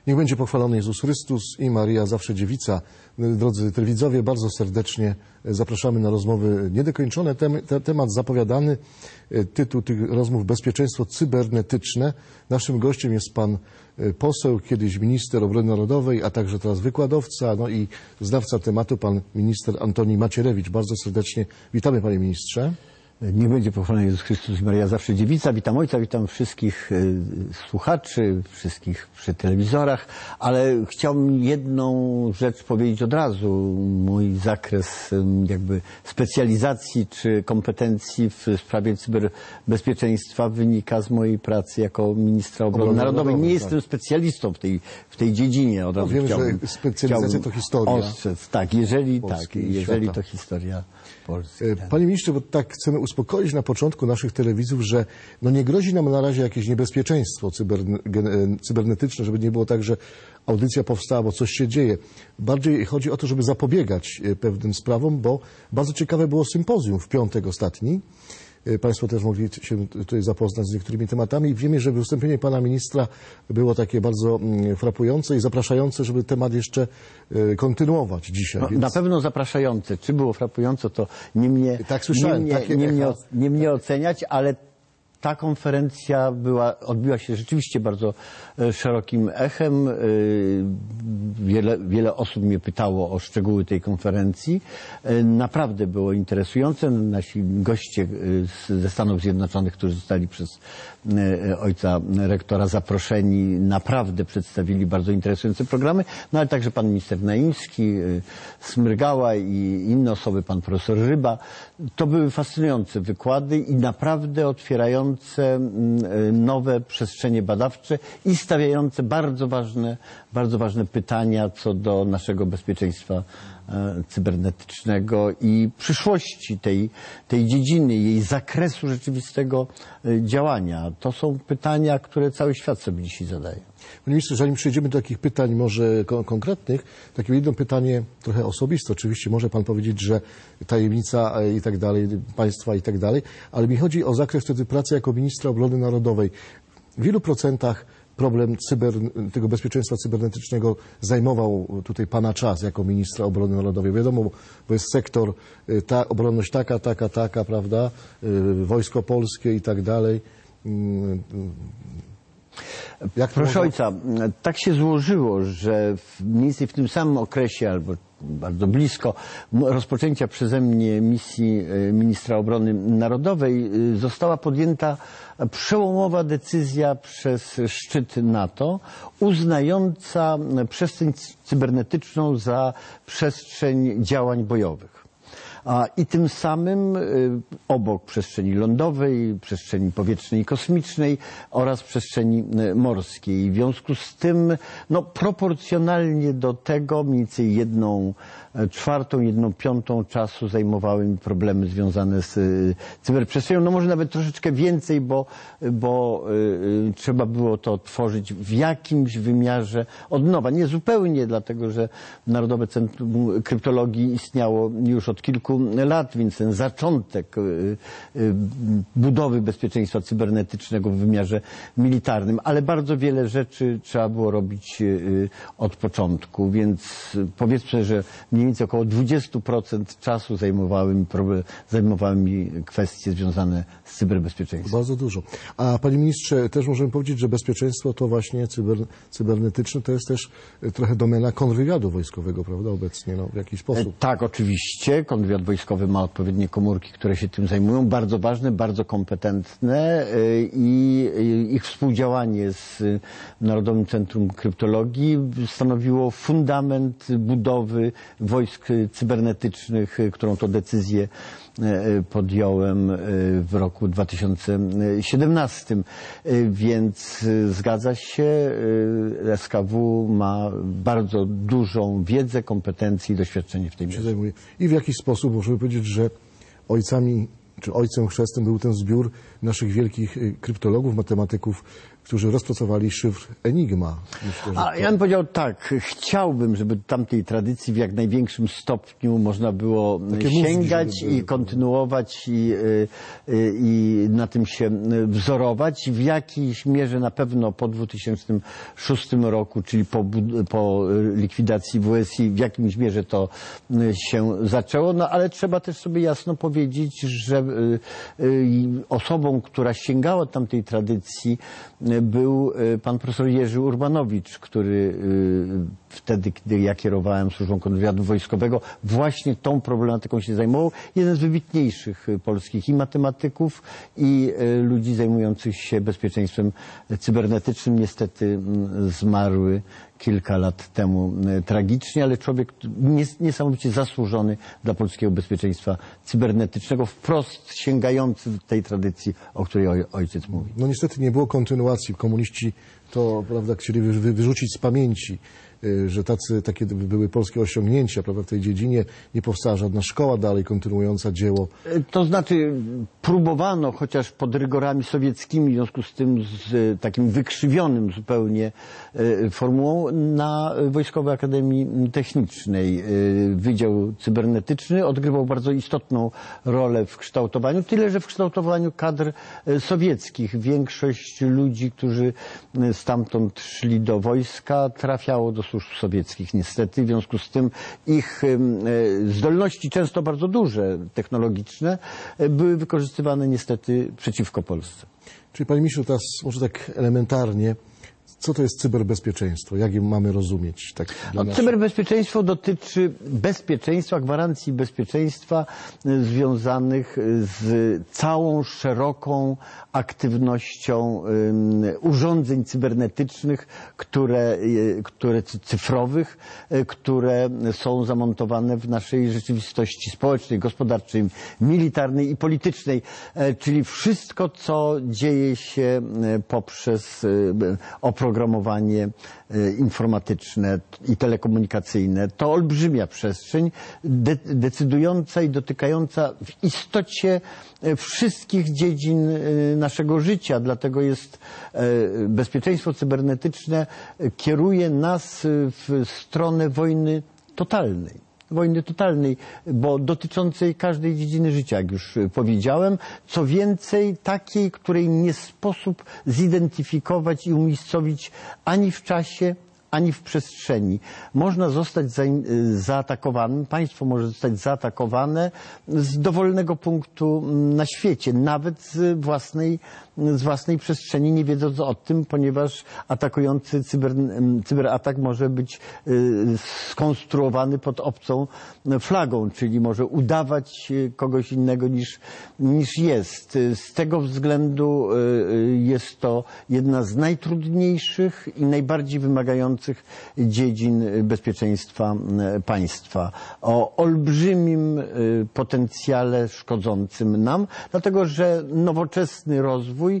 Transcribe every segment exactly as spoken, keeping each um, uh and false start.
Niech będzie pochwalony Jezus Chrystus i Maria zawsze dziewica. Drodzy telewidzowie, bardzo serdecznie zapraszamy na rozmowy niedokończone. Tem, te, temat zapowiadany, tytuł tych rozmów: bezpieczeństwo cybernetyczne. Naszym gościem jest pan poseł, kiedyś minister obrony narodowej, a także teraz wykładowca, no i znawca tematu, pan minister Antoni Macierewicz. Bardzo serdecznie witamy, panie ministrze. Niech będzie pochwalony Jezus Chrystus i Maria zawsze dziewica. Witam ojca, witam wszystkich słuchaczy, wszystkich przy telewizorach, ale chciałbym jedną rzecz powiedzieć od razu. Mój zakres jakby specjalizacji czy kompetencji w sprawie cyberbezpieczeństwa wynika z mojej pracy jako ministra obrony Obrony narodowej. Nie narodowej, jestem tak. specjalistą w tej, w tej dziedzinie. Od razu Wiem, chciałbym, że specjalizacja to historia. Ostrzec. Tak, jeżeli, Polski tak, i jeżeli świata. to historia Polski. Panie ministrze, bo tak chcemy uspokoić na początku naszych telewizów, że no nie grozi nam na razie jakieś niebezpieczeństwo cyberne, cybernetyczne, żeby nie było tak, że audycja powstała, bo coś się dzieje. Bardziej chodzi o to, żeby zapobiegać pewnym sprawom, bo bardzo ciekawe było sympozjum w piątek ostatni. Państwo też mogli się tutaj zapoznać z niektórymi tematami i wiemy, że wystąpienie pana ministra było takie bardzo frapujące i zapraszające, żeby temat jeszcze kontynuować dzisiaj. No, więc... Na pewno zapraszające. Czy było frapujące, to nie mnie, tak słyszałem, nie mnie, takie nie mnie, echa. nie mnie oceniać, ale ta konferencja była, odbiła się rzeczywiście bardzo szerokim echem. Wiele, wiele osób mnie pytało o szczegóły tej konferencji. Naprawdę było interesujące. Nasi goście ze Stanów Zjednoczonych, którzy zostali przez ojca rektora zaproszeni, naprawdę przedstawili bardzo interesujące programy. No ale także pan minister Naimski, Smrygała i inne osoby, pan profesor Ryba. To były fascynujące wykłady i naprawdę otwierające nowe przestrzenie badawcze i stawiające bardzo ważne, bardzo ważne pytania co do naszego bezpieczeństwa cybernetycznego i przyszłości tej, tej dziedziny, jej zakresu rzeczywistego działania. To są pytania, które cały świat sobie dzisiaj zadaje. Panie ministrze, zanim przejdziemy do takich pytań może kon konkretnych, takie jedno pytanie trochę osobiste. Oczywiście może pan powiedzieć, że tajemnica i tak dalej, państwa i tak dalej, ale mi chodzi o zakres wtedy pracy jako ministra obrony narodowej. W ilu procentach problem cyber, tego bezpieczeństwa cybernetycznego zajmował tutaj pana czas jako ministra obrony narodowej? Wiadomo, bo jest sektor, ta obronność taka, taka, taka, prawda, Wojsko Polskie i tak dalej. Jak Proszę można... ojca, tak się złożyło, że w, mniej więcej w tym samym okresie, albo bardzo blisko rozpoczęcia przeze mnie misji ministra obrony narodowej została podjęta przełomowa decyzja przez szczyt NATO uznająca przestrzeń cybernetyczną za przestrzeń działań bojowych. I tym samym obok przestrzeni lądowej, przestrzeni powietrznej i kosmicznej oraz przestrzeni morskiej. W związku z tym, no, proporcjonalnie do tego mniej więcej jedną czwartą, jedną piątą czasu zajmowały mi problemy związane z cyberprzestrzenią. No może nawet troszeczkę więcej, bo, bo y, trzeba było to tworzyć w jakimś wymiarze od nowa. Nie zupełnie, dlatego że Narodowe Centrum Kryptologii istniało już od kilku lat, więc ten zaczątek y, y, budowy bezpieczeństwa cybernetycznego w wymiarze militarnym, ale bardzo wiele rzeczy trzeba było robić y, od początku, więc powiedzmy, że mniej więcej około dwadzieścia procent czasu zajmowały mi, problem, zajmowały mi kwestie związane z cyberbezpieczeństwem. Bardzo dużo. A panie ministrze, też możemy powiedzieć, że bezpieczeństwo to właśnie cyber, cybernetyczne to jest też trochę domena kontrwywiadu wojskowego, prawda, obecnie, no, w jakiś sposób. Tak, oczywiście. Kontrwywiad wojskowy ma odpowiednie komórki, które się tym zajmują. Bardzo ważne, bardzo kompetentne i ich współdziałanie z Narodowym Centrum Kryptologii stanowiło fundament budowy wojsk cybernetycznych, którą to decyzję podjąłem w roku dwa tysiące siedemnastym. Więc zgadza się, S K W ma bardzo dużą wiedzę, kompetencje i doświadczenie w tej dziedzinie. I w jakiś sposób możemy powiedzieć, że ojcami czy ojcem chrzestnym był ten zbiór naszych wielkich kryptologów, matematyków którzy rozpracowali szyfr Enigma. Myślę, że A to... ja bym powiedział tak, chciałbym, żeby tamtej tradycji w jak największym stopniu można było Takie sięgać mózgi, żeby i były. kontynuować i, y, y, i na tym się wzorować. W jakiejś mierze na pewno po dwa tysiące szóstym roku, czyli po, bud- po likwidacji W S I, w jakimś mierze to y, się zaczęło, no ale trzeba też sobie jasno powiedzieć, że y, y, osobą, która sięgała tamtej tradycji, był pan profesor Jerzy Urbanowicz, który wtedy, kiedy ja kierowałem służbą kontrwywiadu wojskowego, właśnie tą problematyką się zajmował. Jeden z wybitniejszych polskich i matematyków, i ludzi zajmujących się bezpieczeństwem cybernetycznym. Niestety zmarły kilka lat temu tragicznie, ale człowiek niesamowicie zasłużony dla polskiego bezpieczeństwa cybernetycznego, wprost sięgający do tej tradycji, o której ojciec mówi. No niestety nie było kontynuacji. Komuniści to, prawda, chcieli wy, wyrzucić z pamięci, że tacy, takie były polskie osiągnięcia, prawda, w tej dziedzinie. Nie powstała żadna szkoła dalej kontynuująca dzieło. To znaczy próbowano, chociaż pod rygorami sowieckimi, w związku z tym z takim wykrzywionym zupełnie formułą, na Wojskowej Akademii Technicznej. Wydział Cybernetyczny odgrywał bardzo istotną rolę w kształtowaniu, tyle że w kształtowaniu kadr sowieckich. Większość ludzi, którzy stamtąd szli do wojska, trafiało do służb sowieckich niestety. W związku z tym ich zdolności, często bardzo duże, technologiczne, były wykorzystywane niestety przeciwko Polsce. Czyli panie ministrze, teraz może tak elementarnie, co to jest cyberbezpieczeństwo? Jak je mamy rozumieć? Tak dla No, naszych... Cyberbezpieczeństwo dotyczy bezpieczeństwa, gwarancji bezpieczeństwa związanych z całą szeroką aktywnością um, urządzeń cybernetycznych, które, które cyfrowych, które są zamontowane w naszej rzeczywistości społecznej, gospodarczej, militarnej i politycznej. Czyli wszystko, co dzieje się poprzez oprogramowanie informatyczne i telekomunikacyjne. To olbrzymia przestrzeń, de decydująca i dotykająca w istocie wszystkich dziedzin naszego życia. Dlatego jest bezpieczeństwo cybernetyczne kieruje nas w stronę wojny totalnej. Wojny totalnej, bo dotyczącej każdej dziedziny życia, jak już powiedziałem. Co więcej, takiej, której nie sposób zidentyfikować i umiejscowić ani w czasie, ani w przestrzeni. Można zostać za, zaatakowanym, państwo może zostać zaatakowane z dowolnego punktu na świecie, nawet z własnej, z własnej przestrzeni, nie wiedząc o tym, ponieważ atakujący cyber, cyberatak może być skonstruowany pod obcą flagą, czyli może udawać kogoś innego niż, niż jest. Z tego względu jest to jedna z najtrudniejszych i najbardziej wymagających dziedzin bezpieczeństwa państwa. O olbrzymim potencjale szkodzącym nam, dlatego że nowoczesny rozwój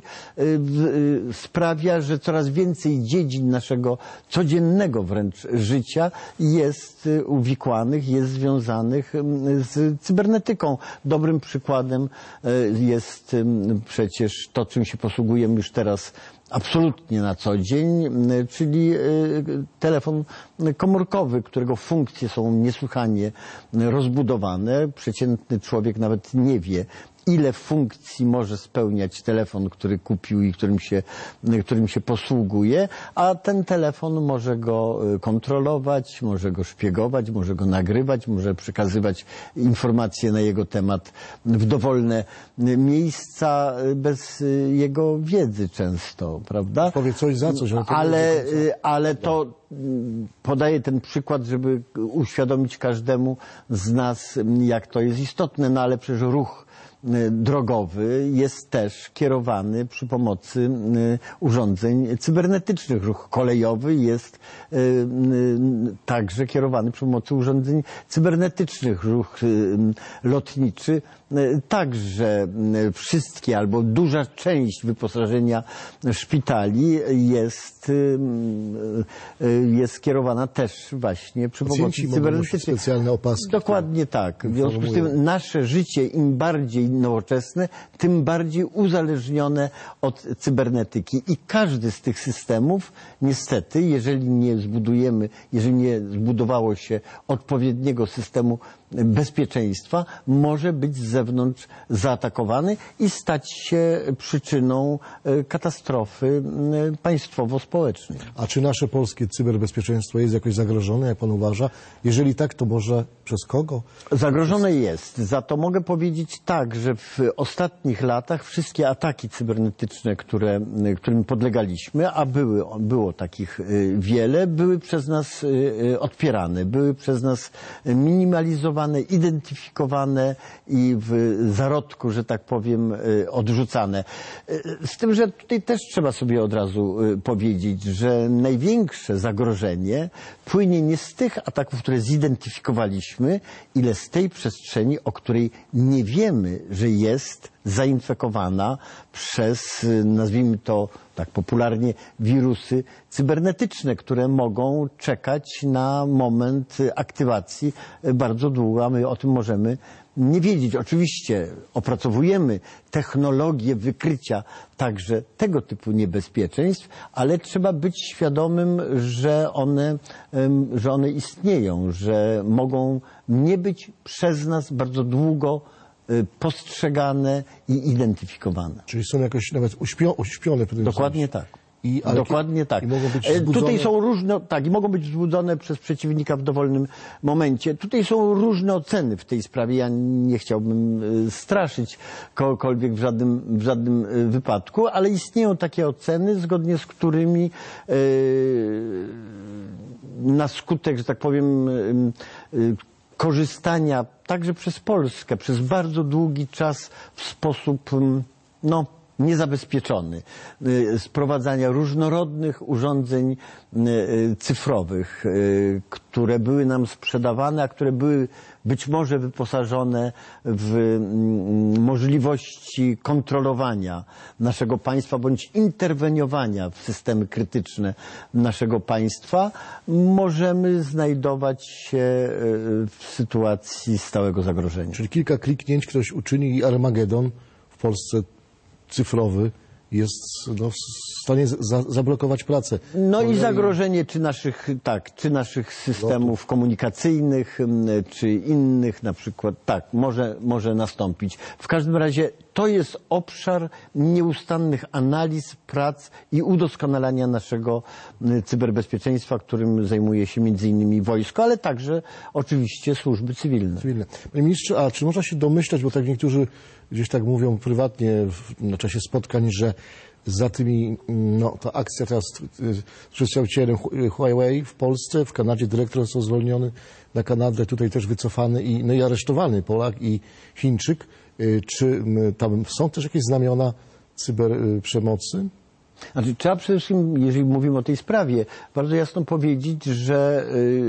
sprawia, że coraz więcej dziedzin naszego codziennego wręcz życia jest uwikłanych, jest związanych z cybernetyką. Dobrym przykładem jest przecież to, czym się posługujemy już teraz absolutnie na co dzień, czyli telefon komórkowy, którego funkcje są niesłychanie rozbudowane. Przeciętny człowiek nawet nie wie, ile funkcji może spełniać telefon, który kupił i którym się, którym się posługuje, a ten telefon może go kontrolować, może go szpiegować, może go nagrywać, może przekazywać informacje na jego temat w dowolne miejsca bez jego wiedzy często, prawda? Powie coś za coś. Ale to, ale, ale to podaję ten przykład, żeby uświadomić każdemu z nas, jak to jest istotne, no ale przecież ruch drogowy jest też kierowany przy pomocy urządzeń cybernetycznych. Ruch kolejowy jest także kierowany przy pomocy urządzeń cybernetycznych. Ruch lotniczy także. Wszystkie albo duża część wyposażenia szpitali jest, jest kierowana też właśnie przy pomocy Pacjenci cybernetycznej. specjalne opaski. Dokładnie tak. W związku z tym nasze życie im bardziej nowoczesne, tym bardziej uzależnione od cybernetyki. I każdy z tych systemów, niestety, jeżeli nie zbudujemy, jeżeli nie zbudowało się odpowiedniego systemu bezpieczeństwa, może być z zewnątrz zaatakowany i stać się przyczyną katastrofy państwowo-społecznej. A czy nasze polskie cyberbezpieczeństwo jest jakoś zagrożone, jak pan uważa? Jeżeli tak, to może przez kogo? Zagrożone jest. Za to mogę powiedzieć tak, że w ostatnich latach wszystkie ataki cybernetyczne, które, którym podlegaliśmy, a były, było takich wiele, były przez nas odpierane, były przez nas minimalizowane, identyfikowane i w zarodku, że tak powiem, odrzucane. Z tym, że tutaj też trzeba sobie od razu powiedzieć, że największe zagrożenie płynie nie z tych ataków, które zidentyfikowaliśmy, ile z tej przestrzeni, o której nie wiemy, że jest zainfekowana przez, nazwijmy to tak popularnie, wirusy cybernetyczne, które mogą czekać na moment aktywacji bardzo długo, a my o tym możemy nie wiedzieć. Oczywiście opracowujemy technologię wykrycia także tego typu niebezpieczeństw, ale trzeba być świadomym, że one, że one istnieją, że mogą nie być przez nas bardzo długo postrzegane i identyfikowane. Czyli są jakoś nawet uśpio, uśpione. Dokładnie tak. I, ale, Dokładnie tak. I mogą być wzbudzone... Tutaj są różne, tak, i mogą być wzbudzone przez przeciwnika w dowolnym momencie. Tutaj są różne oceny w tej sprawie. Ja nie chciałbym straszyć kogokolwiek w żadnym, w żadnym wypadku, ale istnieją takie oceny, zgodnie z którymi yy, na skutek, że tak powiem, yy, korzystania także przez Polskę przez bardzo długi czas w sposób, no, niezabezpieczony, sprowadzania różnorodnych urządzeń cyfrowych, które były nam sprzedawane, a które były być może wyposażone w możliwości kontrolowania naszego państwa bądź interweniowania w systemy krytyczne naszego państwa, możemy znajdować się w sytuacji stałego zagrożenia. Czyli kilka kliknięć ktoś uczyni i Armagedon w Polsce cyfrowy jest no, w stanie za, zablokować pracę. No i zagrożenie czy naszych, tak, czy naszych systemów komunikacyjnych, czy innych na przykład, tak, może, może nastąpić. W każdym razie to jest obszar nieustannych analiz, prac i udoskonalania naszego cyberbezpieczeństwa, którym zajmuje się między innymi wojsko, ale także oczywiście służby cywilne. cywilne. Panie ministrze, a czy można się domyślać, bo tak niektórzy gdzieś tak mówią prywatnie w, na czasie spotkań, że za tymi, no ta akcja teraz z przedstawicielem Huawei w Polsce, w Kanadzie dyrektor został zwolniony na Kanadę, tutaj też wycofany i, no i aresztowany Polak i Chińczyk. Czy tam są też jakieś znamiona cyberprzemocy? Znaczy, trzeba przede wszystkim, jeżeli mówimy o tej sprawie, bardzo jasno powiedzieć, że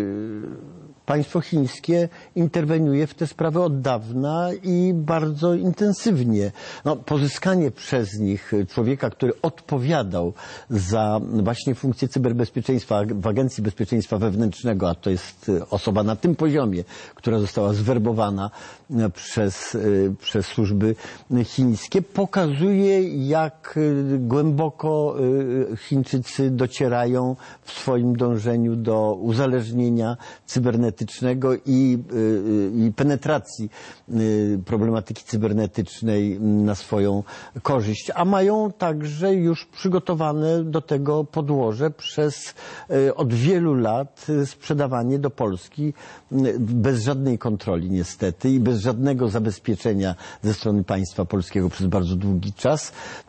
yy, państwo chińskie interweniuje w te sprawy od dawna i bardzo intensywnie. No, pozyskanie przez nich człowieka, który odpowiadał za właśnie funkcję cyberbezpieczeństwa w Agencji Bezpieczeństwa Wewnętrznego, a to jest osoba na tym poziomie, która została zwerbowana przez, przez służby chińskie, pokazuje, jak głęboko Chińczycy docierają w swoim dążeniu do uzależnienia cybernetycznego i, i penetracji problematyki cybernetycznej na swoją korzyść, a mają także już przygotowane do tego podłoże przez od wielu lat sprzedawanie do Polski bez żadnej kontroli niestety i bez żadnego zabezpieczenia ze strony państwa polskiego przez bardzo długi czas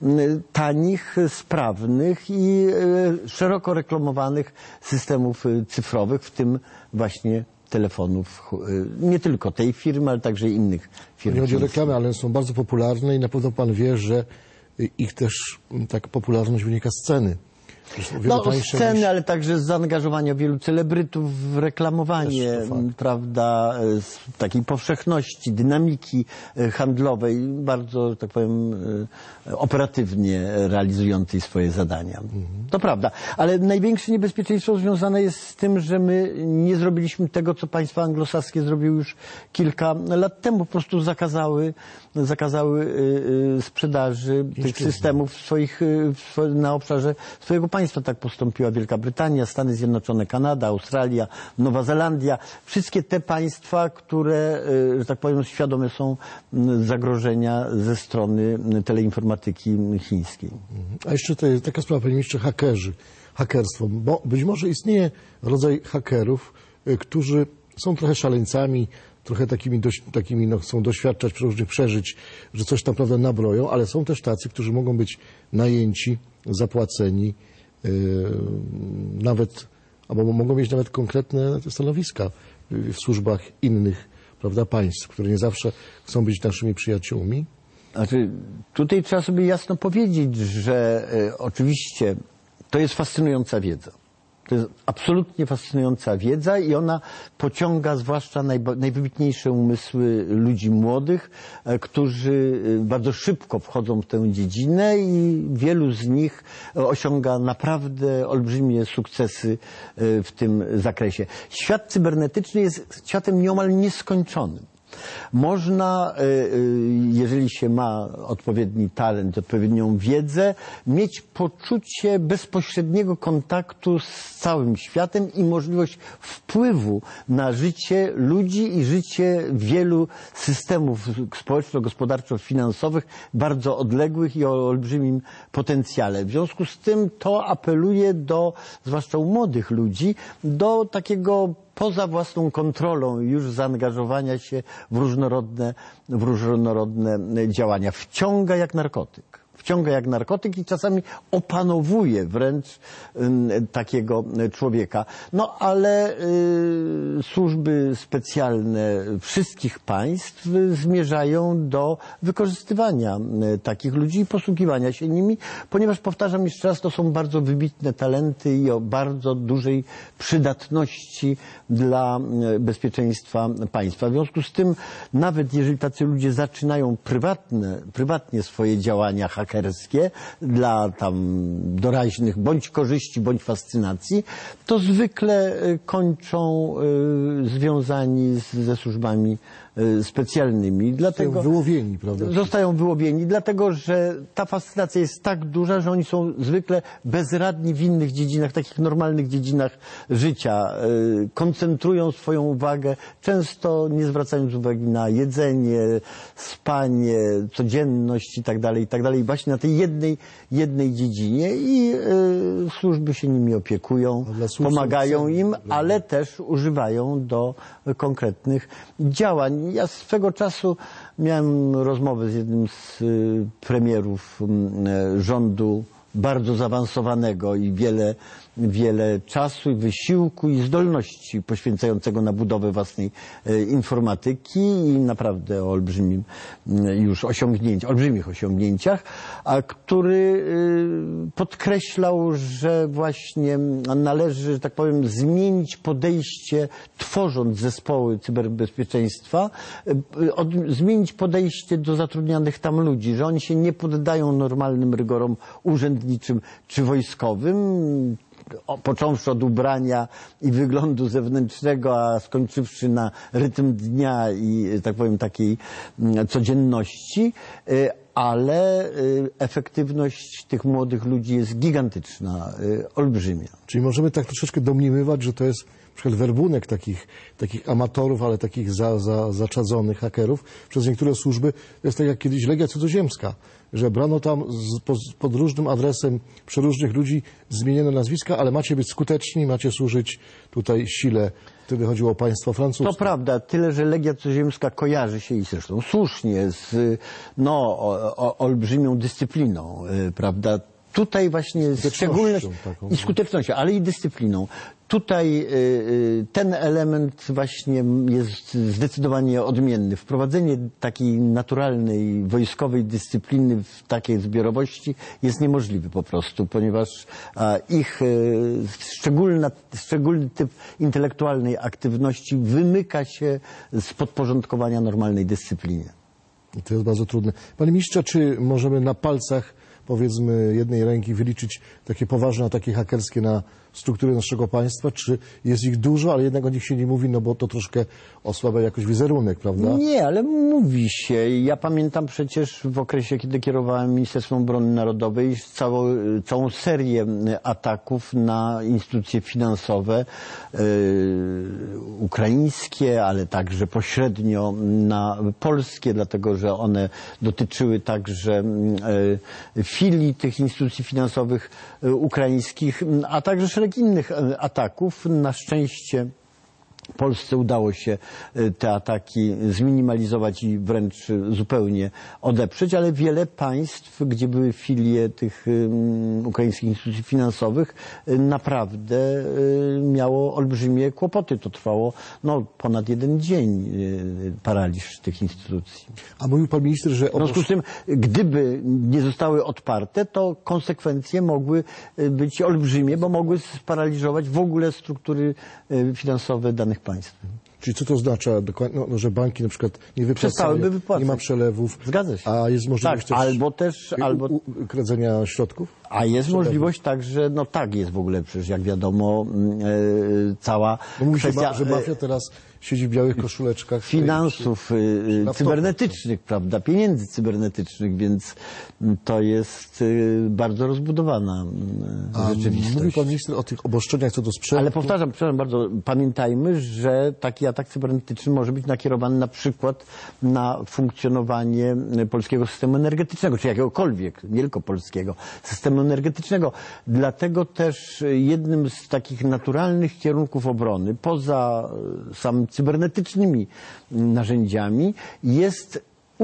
tanich, sprawnych i szeroko reklamowanych systemów cyfrowych, w tym właśnie telefonów, nie tylko tej firmy, ale także innych firm. Nie chodzi o reklamy, ale są bardzo popularne i na pewno pan wie, że ich też taka popularność wynika z ceny. No, sceny, niż... ale także z zaangażowania wielu celebrytów w reklamowanie, prawda, z takiej powszechności, dynamiki handlowej, bardzo, tak powiem, operatywnie realizującej swoje zadania. Mhm. To prawda, ale największe niebezpieczeństwo związane jest z tym, że my nie zrobiliśmy tego, co państwa anglosaskie zrobiły już kilka lat temu. Po prostu zakazały, zakazały sprzedaży tych systemów w swoich, w, na obszarze swojego państwa. Tak postąpiła Wielka Brytania, Stany Zjednoczone, Kanada, Australia, Nowa Zelandia. Wszystkie te państwa, które, że tak powiem, świadome są zagrożenia ze strony teleinformatyki chińskiej. A jeszcze to jest taka sprawa, panie ministrze, hakerzy, hakerstwo. Bo być może istnieje rodzaj hakerów, którzy są trochę szaleńcami, trochę takimi, dość, takimi no, chcą doświadczać różnych przeżyć, że coś tam prawda nabroją, ale są też tacy, którzy mogą być najęci, zapłaceni, yy, nawet, albo mogą mieć nawet konkretne stanowiska w służbach innych, prawda, państw, które nie zawsze chcą być naszymi przyjaciółmi. Znaczy, tutaj trzeba sobie jasno powiedzieć, że e, oczywiście to jest fascynująca wiedza. To jest absolutnie fascynująca wiedza i ona pociąga zwłaszcza najba, najwybitniejsze umysły ludzi młodych, e, którzy bardzo szybko wchodzą w tę dziedzinę i wielu z nich osiąga naprawdę olbrzymie sukcesy e, w tym zakresie. Świat cybernetyczny jest światem nieomal nieskończonym. Można, jeżeli się ma odpowiedni talent, odpowiednią wiedzę, mieć poczucie bezpośredniego kontaktu z całym światem i możliwość wpływu na życie ludzi i życie wielu systemów społeczno-gospodarczo-finansowych bardzo odległych i o olbrzymim potencjale. W związku z tym to apeluje do, zwłaszcza u młodych ludzi, do takiego poza własną kontrolą już zaangażowania się w różnorodne, w różnorodne działania. Wciąga jak narkotyk. Wciąga jak narkotyk i czasami opanowuje wręcz y, takiego człowieka. No ale y, służby specjalne wszystkich państw zmierzają do wykorzystywania y, takich ludzi i posługiwania się nimi, ponieważ, powtarzam jeszcze raz, to są bardzo wybitne talenty i o bardzo dużej przydatności dla y, bezpieczeństwa państwa. W związku z tym, nawet jeżeli tacy ludzie zaczynają prywatne, prywatnie swoje działania hakerskie, dla tam doraźnych bądź korzyści, bądź fascynacji, to zwykle kończą y, związani z, ze służbami y, specjalnymi. Dlatego zostają wyłowieni, prawda? Zostają wyłowieni, dlatego że ta fascynacja jest tak duża, że oni są zwykle bezradni w innych dziedzinach, takich normalnych dziedzinach życia. Y, koncentrują swoją uwagę, często nie zwracając uwagi na jedzenie, spanie, codzienność i tak dalej, i tak dalej. Właśnie na tej jednej, jednej dziedzinie i y, służby się nimi opiekują, pomagają im, ale też używają do konkretnych działań. Ja swego czasu miałem rozmowę z jednym z y, premierów y, rządu bardzo zaawansowanego i wiele, wiele czasu i wysiłku i zdolności poświęcającego na budowę własnej e, informatyki i naprawdę o olbrzymim e, już osiągnięciach, olbrzymich osiągnięciach, a który e, podkreślał, że właśnie należy, że tak powiem, zmienić podejście, tworząc zespoły cyberbezpieczeństwa, e, od, zmienić podejście do zatrudnianych tam ludzi, że oni się nie poddają normalnym rygorom urzędniczym czy wojskowym, począwszy od ubrania i wyglądu zewnętrznego, a skończywszy na rytm dnia i, tak powiem, takiej codzienności, ale efektywność tych młodych ludzi jest gigantyczna, olbrzymia. Czyli możemy tak troszeczkę domniemywać, że to jest na przykład werbunek takich, takich amatorów, ale takich za, za, zaczadzonych hakerów przez niektóre służby. To jest tak jak kiedyś Legia Cudzoziemska, że brano tam z, pod, pod różnym adresem przeróżnych ludzi, zmieniono nazwiska, ale macie być skuteczni, macie służyć tutaj sile. Wtedy chodziło o państwo francuskie. To prawda, tyle, że Legia Cudzoziemska kojarzy się i zresztą słusznie z no, o, o, olbrzymią dyscypliną, yy, prawda? Tutaj właśnie szczególność i skutecznością, ale i dyscypliną. tutaj ten element właśnie jest zdecydowanie odmienny. Wprowadzenie takiej naturalnej, wojskowej dyscypliny w takiej zbiorowości jest niemożliwe po prostu, ponieważ ich szczególna, szczególny typ intelektualnej aktywności wymyka się z podporządkowania normalnej dyscyplinie. I to jest bardzo trudne. Panie ministrze, czy możemy na palcach, powiedzmy, jednej ręki wyliczyć takie poważne ataki hakerskie na struktury naszego państwa? Czy jest ich dużo, ale jednak o nich się nie mówi, no bo to troszkę osłabia jakoś wizerunek, prawda? Nie, ale mówi się. Ja pamiętam przecież w okresie, kiedy kierowałem Ministerstwem Obrony Narodowej, całą, całą serię ataków na instytucje finansowe yy, ukraińskie, ale także pośrednio na polskie, dlatego że one dotyczyły także yy, filii tych instytucji finansowych yy, ukraińskich, a także szereg innych ataków. Na szczęście Polsce udało się te ataki zminimalizować i wręcz zupełnie odeprzeć, ale wiele państw, gdzie były filie tych um, ukraińskich instytucji finansowych, naprawdę um, miało olbrzymie kłopoty. To trwało no, ponad jeden dzień, um, paraliż tych instytucji. A mówił pan minister, że... W związku z tym, gdyby nie zostały odparte, to konsekwencje mogły być olbrzymie, bo mogły sparaliżować w ogóle struktury finansowe danych państw. Czyli co to oznacza dokładnie, no, że banki na przykład nie wypłacają, nie ma przelewów, Zgadza się. A jest możliwość tak, też albo też albo kradzenia środków? A jest możliwość także, no tak jest w ogóle przecież jak wiadomo yy, cała no mówi się, kwestia, że mafia teraz siedzi w białych koszuleczkach. Finansów yy, cybernetycznych, prawda, pieniędzy cybernetycznych, więc to jest yy, bardzo rozbudowana yy, A rzeczywistość. Mówi pan minister o tych obostrzeniach co do sprzętu. Ale powtarzam, przepraszam bardzo, pamiętajmy, że taki atak cybernetyczny może być nakierowany na przykład na funkcjonowanie polskiego systemu energetycznego, czy jakiegokolwiek, nie tylko polskiego, systemu energetycznego. Dlatego też jednym z takich naturalnych kierunków obrony, poza samym cybernetycznymi narzędziami, jest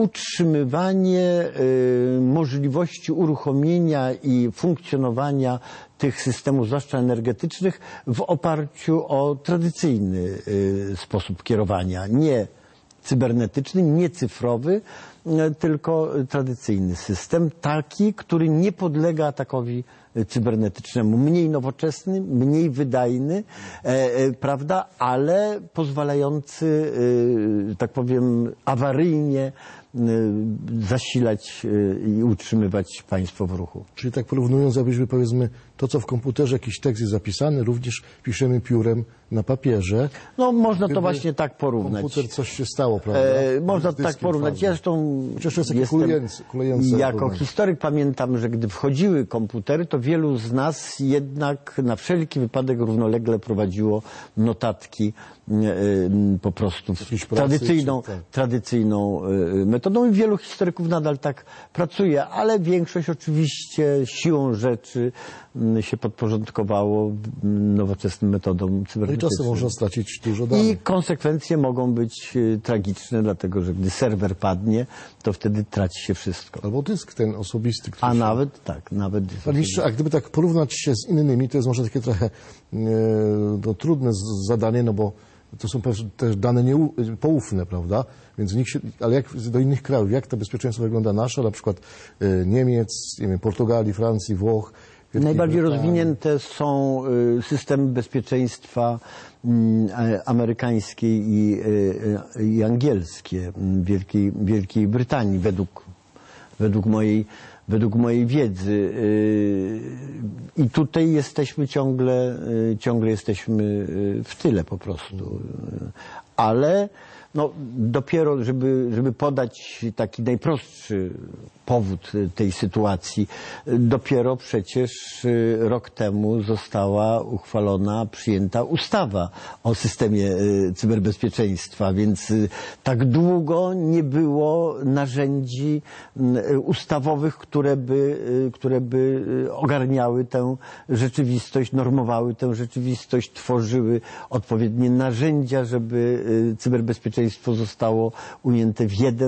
utrzymywanie y, możliwości uruchomienia i funkcjonowania tych systemów, zwłaszcza energetycznych, w oparciu o tradycyjny y, sposób kierowania. Nie cybernetyczny, nie cyfrowy, y, tylko tradycyjny system, taki, który nie podlega atakowi cybernetycznemu, mniej nowoczesny, mniej wydajny, e, e, prawda, ale pozwalający, e, tak powiem, awaryjnie e, zasilać e, i utrzymywać państwo w ruchu. Czyli tak porównując, abyśmy powiedzmy to, co w komputerze jakiś tekst jest zapisany, również piszemy piórem na papierze. No można Gdyby to właśnie tak porównać. Komputer coś się stało, prawda? E, można tak porównać. Ja zresztą Chociaż to jest takie jestem, kulejące, kulejące jako argument. historyk pamiętam, że gdy wchodziły komputery, to wielu z nas jednak na wszelki wypadek równolegle prowadziło notatki e, po prostu Jakiejś pracy, tradycyjną, czy tak? tradycyjną e, metodą i wielu historyków nadal tak pracuje, ale większość oczywiście siłą rzeczy m, się podporządkowało m, nowoczesnym metodom No i cybernetycznym. czasem można stracić dużo danych. I konsekwencje mogą być y, tragiczne, dlatego że gdy serwer padnie, to wtedy traci się wszystko. Albo dysk ten osobisty. Który A się... nawet, tak, nawet... Panie ministrze, a gdyby tak porównać się z innymi, to jest może takie trochę e, no, trudne z- zadanie, no bo to są pewnie też dane nieu, poufne, prawda? Więc nikt się, ale jak do innych krajów, jak to bezpieczeństwo wygląda nasze, na przykład e, Niemiec, nie wiem, Portugalii, Francji, Włoch, Wielkiej Najbardziej Brytanii? rozwinięte są y, systemy bezpieczeństwa y, amerykańskie i, y, i angielskie w Wielkiej, Wielkiej Brytanii, według, według mojej według mojej wiedzy. Y, I tutaj jesteśmy ciągle, y, ciągle jesteśmy y, w tyle po prostu. Y, Ale no, dopiero, żeby, żeby podać taki najprostszy powód tej sytuacji, dopiero przecież rok temu została uchwalona, przyjęta ustawa o systemie cyberbezpieczeństwa, więc tak długo nie było narzędzi ustawowych, które by, które by ogarniały tę rzeczywistość, normowały tę rzeczywistość, tworzyły odpowiednie narzędzia, żeby cyberbezpieczeństwo zostało ujęte w jeden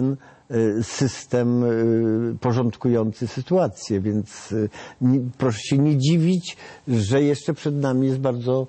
system porządkujący sytuację, więc proszę się nie dziwić, że jeszcze przed nami jest bardzo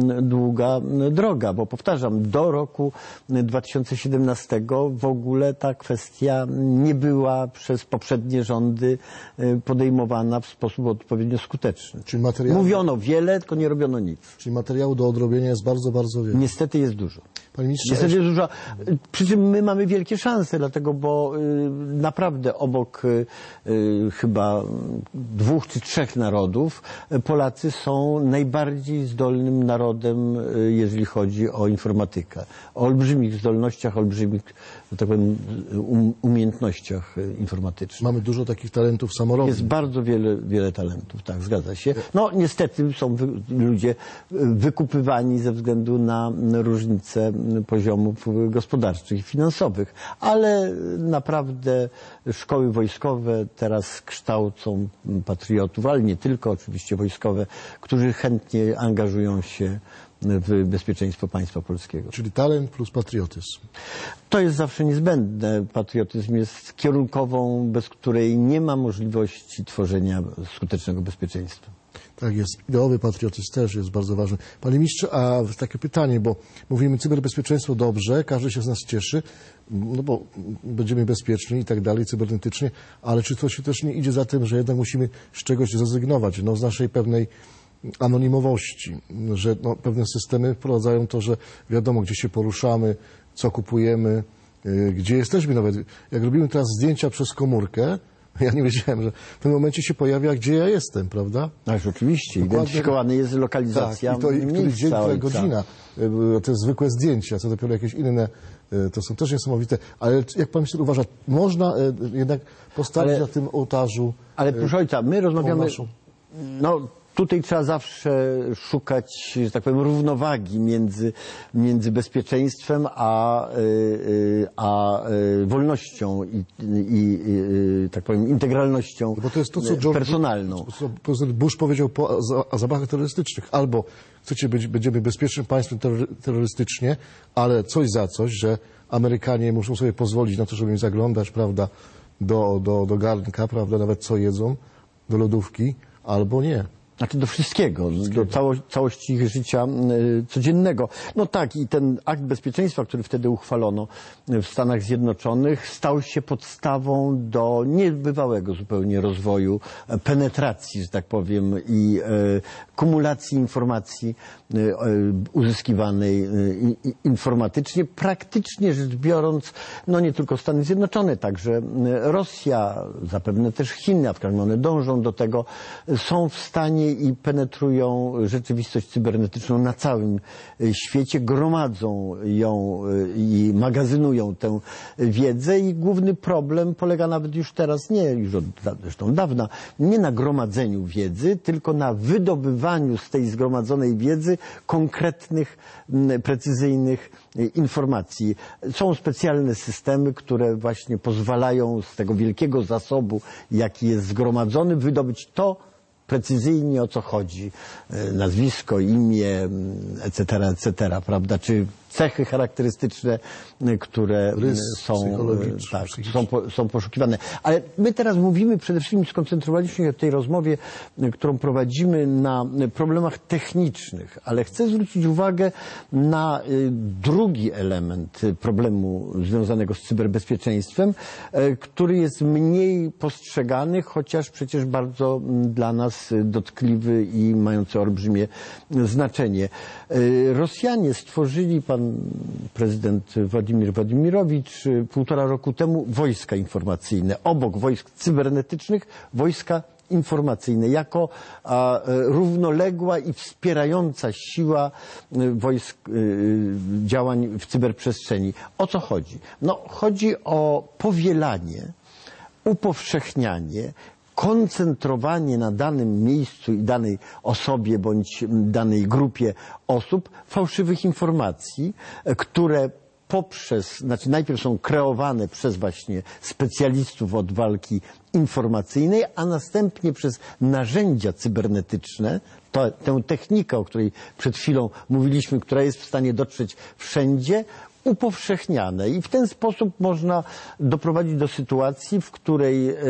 długa droga, bo powtarzam, do roku dwa tysiące siedemnastego w ogóle ta kwestia nie była przez poprzednie rządy podejmowana w sposób odpowiednio skuteczny. Czyli materiału, Mówiono wiele, tylko nie robiono nic. czyli materiału do odrobienia jest bardzo, bardzo wiele. Niestety jest dużo. Panie ministrze, Niestety jest dużo. Przy czym my mamy wielkie szanse, dlatego, bo y, naprawdę obok y, y, chyba dwóch czy trzech narodów y, Polacy są najbardziej zdolnym narodem, y, jeżeli chodzi o informatykę. O olbrzymich zdolnościach, olbrzymich, że tak powiem, um, umiejętnościach y, informatycznych. mamy dużo takich talentów samorządnych. Jest bardzo wiele, wiele talentów, tak, zgadza się. No niestety są wy, ludzie wykupywani ze względu na różnice poziomów gospodarczych i finansowych, ale naprawdę szkoły wojskowe teraz kształcą patriotów, ale nie tylko, oczywiście wojskowe, którzy chętnie angażują się w bezpieczeństwo państwa polskiego. Czyli talent plus patriotyzm. To jest zawsze niezbędne. Patriotyzm jest kierunkową, bez której nie ma możliwości tworzenia skutecznego bezpieczeństwa. Tak jest. Ideowy patriotyzm też jest bardzo ważny. Panie ministrze, a takie pytanie, bo mówimy cyberbezpieczeństwo dobrze, każdy się z nas cieszy, no bo będziemy bezpieczni i tak dalej, cybernetycznie, ale czy to się też nie idzie za tym, że jednak musimy z czegoś zrezygnować, no z naszej pewnej anonimowości, że no, pewne systemy wprowadzają to, że wiadomo, gdzie się poruszamy, co kupujemy, yy, gdzie jesteśmy nawet. Jak robimy teraz zdjęcia przez komórkę, ja nie wiedziałem, że w tym momencie się pojawia, gdzie ja jestem, prawda? Ależ oczywiście, Dokładnie. identyfikowana jest lokalizacja Tak, i to i który miejsca dzień, która ojca. godzina. Yy, Te zwykłe zdjęcia, co dopiero jakieś inne, yy, to są też niesamowite. Ale jak pan minister uważa, można yy, jednak postawić Ale- na tym ołtarzu Ale yy, proszę ojca, my rozmawiamy, naszą- no tutaj trzeba zawsze szukać, że tak powiem, równowagi między, między bezpieczeństwem a, y, y, a y, wolnością i, i y, tak powiem, integralnością Bo to jest to, co y, George personalną. Bush, co prezydent Bush powiedział po za- zamachach terrorystycznych. Albo chcecie być, będziemy bezpiecznym państwem terrory- terrorystycznie, ale coś za coś, że Amerykanie muszą sobie pozwolić na to, żeby im zaglądać, prawda, do, do, do garnka, prawda, nawet co jedzą, do lodówki, albo nie. Znaczy do wszystkiego, do cało, całości ich życia y, codziennego. No tak, i ten akt bezpieczeństwa, który wtedy uchwalono w Stanach Zjednoczonych, stał się podstawą do niebywałego zupełnie rozwoju, e, penetracji, że tak powiem, i e, kumulacji informacji e, e, uzyskiwanej e, i, informatycznie. Praktycznie rzecz biorąc, no nie tylko Stany Zjednoczone, także e, Rosja, zapewne też Chiny, a w każdym razie one dążą do tego, są w stanie i penetrują rzeczywistość cybernetyczną na całym świecie, gromadzą ją i magazynują tę wiedzę i główny problem polega nawet już teraz, nie już od zresztą dawna, nie na gromadzeniu wiedzy, tylko na wydobywaniu z tej zgromadzonej wiedzy konkretnych, precyzyjnych informacji. Są specjalne systemy, które właśnie pozwalają z tego wielkiego zasobu, jaki jest zgromadzony, wydobyć to, precyzyjnie o co chodzi, nazwisko, imię, et cetera, et cetera, prawda, czy cechy charakterystyczne, które Rys są, psychologiczny, tak, psychiczny. są, po- są poszukiwane. Ale my teraz mówimy, przede wszystkim skoncentrowaliśmy się w tej rozmowie, którą prowadzimy, na problemach technicznych, ale chcę zwrócić uwagę na y, drugi element problemu związanego z cyberbezpieczeństwem, y, który jest mniej postrzegany, chociaż przecież bardzo mm, dla nas dotkliwy i mający olbrzymie znaczenie. Y, Rosjanie stworzyli, pan prezydent Władimir Władimirowicz y, półtora roku temu wojska informacyjne. Obok wojsk cybernetycznych wojska informacyjne jako a, e, równoległa i wspierająca siła y, wojsk y, działań w cyberprzestrzeni. O co chodzi? No, chodzi o powielanie, upowszechnianie, koncentrowanie na danym miejscu i danej osobie bądź danej grupie osób fałszywych informacji, które poprzez, znaczy najpierw są kreowane przez właśnie specjalistów od walki informacyjnej, a następnie przez narzędzia cybernetyczne, to, tę technikę, o której przed chwilą mówiliśmy, która jest w stanie dotrzeć wszędzie, upowszechniane i w ten sposób można doprowadzić do sytuacji, w której y,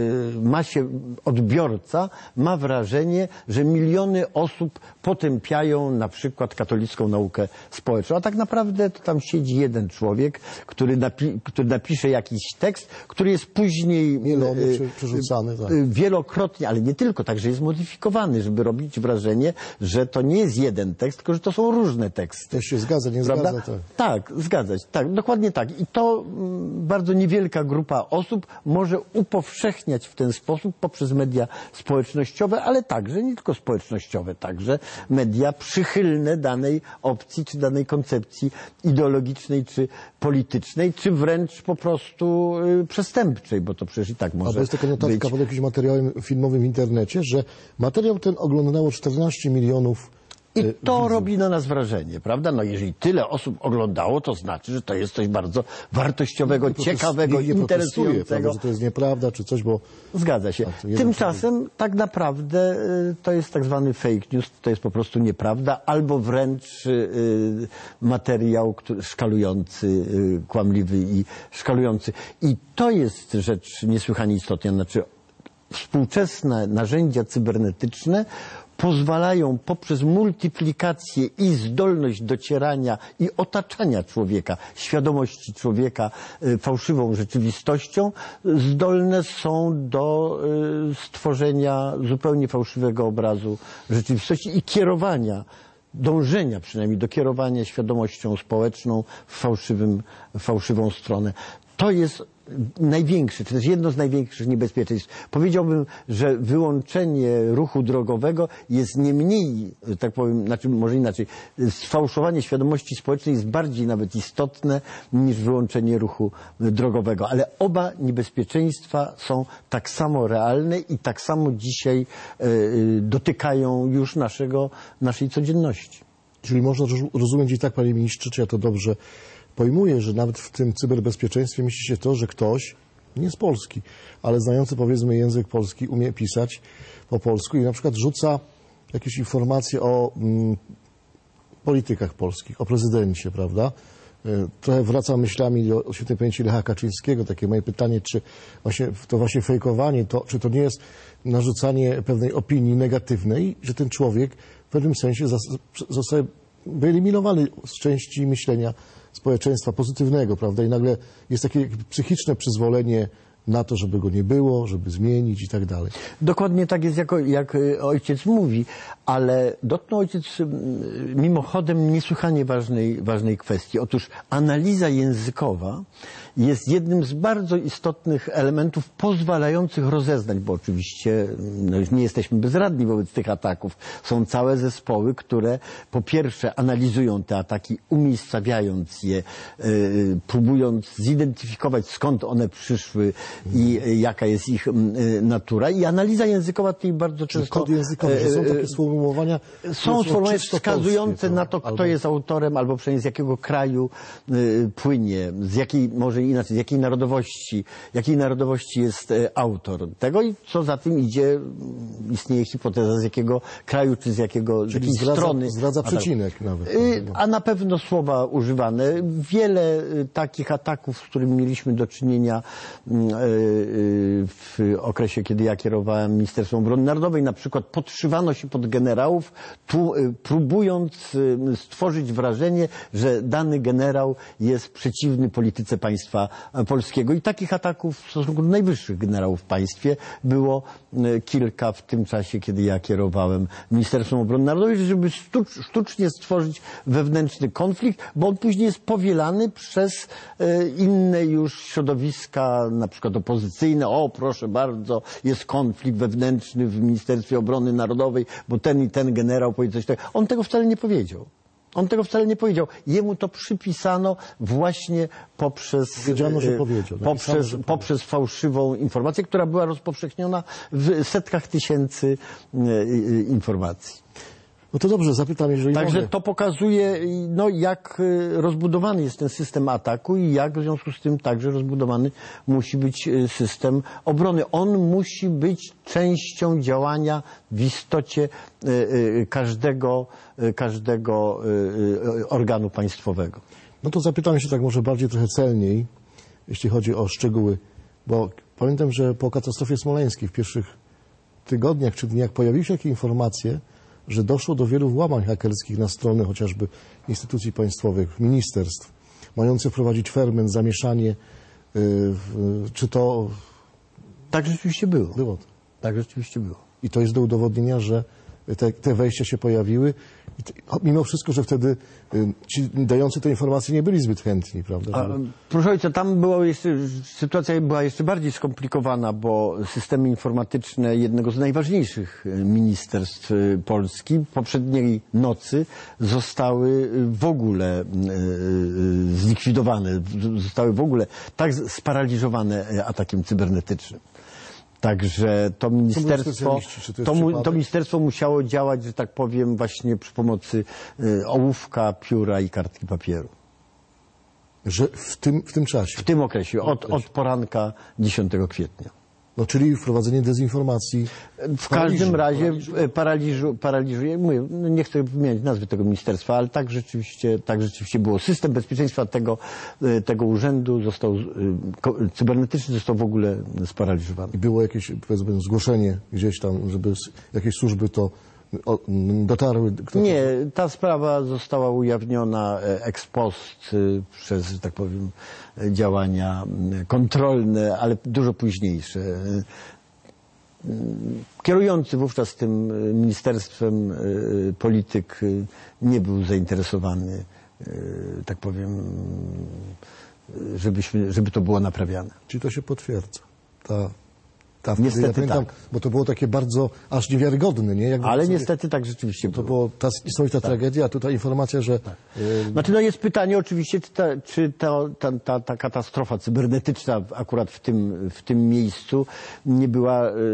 ma się odbiorca, ma wrażenie, że miliony osób potępiają na przykład katolicką naukę społeczną, a tak naprawdę to tam siedzi jeden człowiek, który, napi który napisze jakiś tekst, który jest później Mielony, y, przerzucany, tak. y, wielokrotnie, ale nie tylko, także jest modyfikowany, żeby robić wrażenie, że to nie jest jeden tekst, tylko że to są różne teksty. To się zgadza, nie Prawda? zgadza, tak. Tak, zgadzać. Tak, dokładnie tak. I to mm, bardzo niewielka grupa osób może upowszechniać w ten sposób poprzez media społecznościowe, ale także, nie tylko społecznościowe, także media przychylne danej opcji, czy danej koncepcji ideologicznej, czy politycznej, czy wręcz po prostu y, przestępczej, bo to przecież i tak może Albo jest taka notatka być. pod jakimś materiałem filmowym w internecie, że materiał ten oglądało czternaście milionów. I to robi na nas wrażenie, prawda? No jeżeli tyle osób oglądało, to znaczy, że to jest coś bardzo wartościowego, Nie protest- ciekawego, nie, nie protestuje, interesującego. prawda, że to jest nieprawda, czy coś, bo... Zgadza się. Tak, to jeden Tymczasem tak naprawdę y, to jest tak zwany fake news, to jest po prostu nieprawda, albo wręcz y, materiał który, szkalujący, y, kłamliwy i szkalujący. I to jest rzecz niesłychanie istotna. Znaczy współczesne narzędzia cybernetyczne pozwalają poprzez multiplikację i zdolność docierania i otaczania człowieka, świadomości człowieka y, fałszywą rzeczywistością, zdolne są do y, stworzenia zupełnie fałszywego obrazu rzeczywistości i kierowania, dążenia przynajmniej do kierowania świadomością społeczną w fałszywym, w fałszywą stronę. To jest największy, czy też jedno z największych niebezpieczeństw. Powiedziałbym, że wyłączenie ruchu drogowego jest nie mniej, tak powiem, znaczy może inaczej, sfałszowanie świadomości społecznej jest bardziej nawet istotne niż wyłączenie ruchu drogowego. Ale oba niebezpieczeństwa są tak samo realne i tak samo dzisiaj y, dotykają już naszego, naszej codzienności. Czyli można rozumieć i tak, panie ministrze, czy ja to dobrze pojmuję, że nawet w tym cyberbezpieczeństwie mieści się to, że ktoś, nie z Polski, ale znający powiedzmy język polski, umie pisać po polsku i na przykład rzuca jakieś informacje o mm, politykach polskich, o prezydencie, prawda? Trochę wracam myślami do świętej pamięci Lecha Kaczyńskiego. Takie moje pytanie, czy właśnie to właśnie fejkowanie, to, czy to nie jest narzucanie pewnej opinii negatywnej, że ten człowiek w pewnym sensie zostaje wyeliminowany z części myślenia społeczeństwa pozytywnego, prawda? I nagle jest takie psychiczne przyzwolenie na to, żeby go nie było, żeby zmienić i tak dalej. Dokładnie tak jest, jak, jak ojciec mówi, ale dotknął ojciec mimochodem niesłychanie ważnej, ważnej kwestii. Otóż analiza językowa jest jednym z bardzo istotnych elementów pozwalających rozeznać, bo oczywiście no, nie jesteśmy bezradni wobec tych ataków. Są całe zespoły, które po pierwsze analizują te ataki, umiejscawiając je, yy, próbując zidentyfikować, skąd one przyszły i yy, jaka jest ich yy, natura. I analiza językowa tutaj bardzo Czyli często... kod językowy, że są takie sformułowania... Są sformułowania wskazujące polskie, na to, kto albo... jest autorem, albo przynajmniej z jakiego kraju y, płynie, z jakiej, może inaczej, z jakiej narodowości, jakiej narodowości jest y, autor tego i co za tym idzie, istnieje hipoteza, z jakiego kraju, czy z jakiego, z Czyli jakiej zdradza, strony. zdradza przecinek nawet. Y, a na pewno słowa używane. Wiele y, takich ataków, z którymi mieliśmy do czynienia y, y, w okresie, kiedy ja kierowałem Ministerstwem Obrony Narodowej, na przykład podszywano się pod generałów, tu, y, próbując y, stworzyć wrażenie, że dany generał jest przeciwny polityce państwa polskiego. I takich ataków w stosunku do najwyższych generałów w państwie było y, kilka w tym czasie, kiedy ja kierowałem Ministerstwem Obrony Narodowej, żeby sztucz, sztucznie stworzyć wewnętrzny konflikt, bo on później jest powielany przez y, inne już środowiska, na przykład opozycyjne. O, proszę bardzo, jest konflikt wewnętrzny w Ministerstwie Obrony Narodowej, bo ten i ten generał powiedział coś takiego. On tego wcale nie powiedział. On tego wcale nie powiedział. Jemu to przypisano właśnie poprzez, Wiedziano, że powiedział. poprzez, Napisano, że poprzez fałszywą informację, która była rozpowszechniona w setkach tysięcy informacji. No to dobrze, zapytam, jeżeli Także mogę. to pokazuje, no, jak y, rozbudowany jest ten system ataku i jak w związku z tym także rozbudowany musi być y, system obrony. On musi być częścią działania w istocie y, y, każdego, y, każdego y, y, organu państwowego. No to zapytam się tak może bardziej trochę celniej, jeśli chodzi o szczegóły, bo pamiętam, że po katastrofie smoleńskiej w pierwszych tygodniach czy dniach pojawiły się takie informacje, że doszło do wielu włamań hakerskich na strony chociażby instytucji państwowych, ministerstw, mające wprowadzić ferment, zamieszanie. Yy, w, czy to Tak rzeczywiście było. było? Tak rzeczywiście było. I to jest do udowodnienia, że te, te wejścia się pojawiły. I te, mimo wszystko, że wtedy y, ci dający te informacje nie byli zbyt chętni, prawda? A, proszę ojca, tam była jeszcze, sytuacja była jeszcze bardziej skomplikowana, bo systemy informatyczne jednego z najważniejszych ministerstw Polski poprzedniej nocy zostały w ogóle e, zlikwidowane, zostały w ogóle tak sparaliżowane atakiem cybernetycznym. Także to ministerstwo, Czy to, to, mu, to ministerstwo musiało działać, że tak powiem, właśnie przy pomocy y, ołówka, pióra i kartki papieru. Że w tym, w tym czasie? W tym okresie, od, od poranka dziesiątego kwietnia. No, czyli wprowadzenie dezinformacji. W każdym razie paraliżu, paraliżuje, mówię, no nie chcę wymieniać nazwy tego ministerstwa, ale tak rzeczywiście, tak rzeczywiście było. System bezpieczeństwa tego, tego urzędu został, cybernetyczny został w ogóle sparaliżowany. I było jakieś, powiedzmy, zgłoszenie gdzieś tam, żeby jakieś służby to dotarły? Kto Nie, ta sprawa została ujawniona ex post przez, że tak powiem, działania kontrolne, ale dużo późniejsze. Kierujący wówczas tym ministerstwem polityk nie był zainteresowany, tak powiem, żebyśmy, żeby to było naprawiane. Czyli to się potwierdza. Ta Ta, niestety ja pamiętam, tak. Bo to było takie bardzo aż niewiarygodne, nie? Jakby Ale sobie, niestety tak rzeczywiście to było. było ta niesamowita tak. tragedia, a tutaj informacja, że... Tak. Y... Znaczy, no jest pytanie oczywiście, czy, ta, czy ta, ta, ta, ta katastrofa cybernetyczna akurat w tym, w tym miejscu nie była y,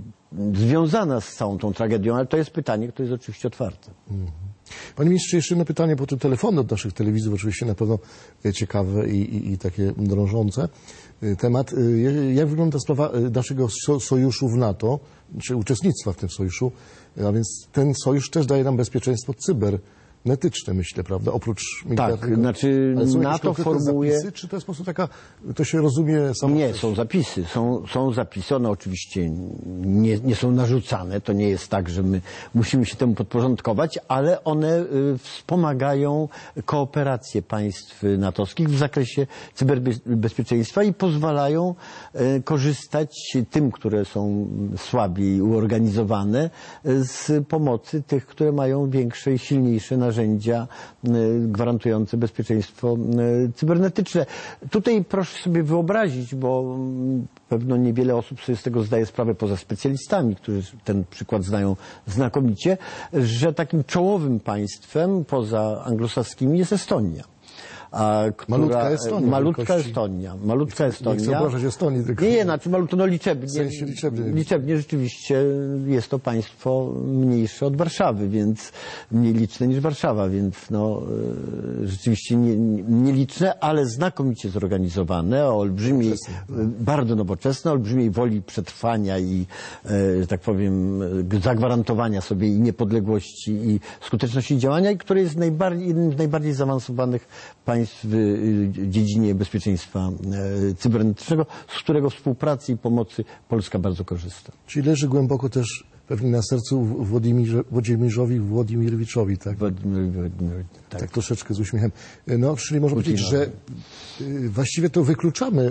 związana z całą tą tragedią, ale to jest pytanie, które jest oczywiście otwarte. Mhm. Panie ministrze, jeszcze jedno pytanie, bo te telefony od naszych telewizów oczywiście na pewno ciekawe i, i, i takie drążące. Temat. Jak wygląda sprawa naszego sojuszu w NATO, czy uczestnictwa w tym sojuszu, a więc ten sojusz też daje nam bezpieczeństwo cybernetyczne, myślę, prawda? Oprócz militarnego. Tak, znaczy NATO formułuje... Zapisy, czy to jest po prostu taka, to się rozumie samo? Nie, są zapisy, są, są zapisy, one oczywiście nie, nie są narzucane, to nie jest tak, że my musimy się temu podporządkować, ale one y, wspomagają kooperację państw natowskich w zakresie cyberbezpieczeństwa i pozwalają y, korzystać tym, które są słabiej uorganizowane, y, z pomocy tych, które mają większe i silniejsze narzędzia y, gwarantujące bezpieczeństwo y, cybernetyczne. Tutaj proszę sobie wyobrazić, bo pewno niewiele osób sobie z tego zdaje sprawę poza specjalistami, którzy ten przykład znają znakomicie, że takim czołowym państwem poza anglosaskimi jest Estonia. A, która, malutka Estonia. Malutka wielkości. Estonia. Malutka Estonia. Nie chcę obrażać Estonii, tylko... Nie, nie, znaczy malutko, no liczebnie. W sensie liczebnie. Liczebnie rzeczywiście jest to państwo mniejsze od Warszawy, więc mniej liczne niż Warszawa, więc no rzeczywiście nie, nieliczne, ale znakomicie zorganizowane, o olbrzymiej, bardzo nowoczesne, olbrzymiej woli przetrwania i, że tak powiem, zagwarantowania sobie i niepodległości i skuteczności działania, i które jest najbardziej, jednym z najbardziej zaawansowanych państw w dziedzinie bezpieczeństwa cybernetycznego, z którego współpracy i pomocy Polska bardzo korzysta. Czyli leży głęboko też pewnie na sercu Włodzimierze, Włodzimierzowi Włodzimirowiczowi, tak? Władimir, Władimir, tak. Tak troszeczkę z uśmiechem. No, czyli można powiedzieć, że właściwie to wykluczamy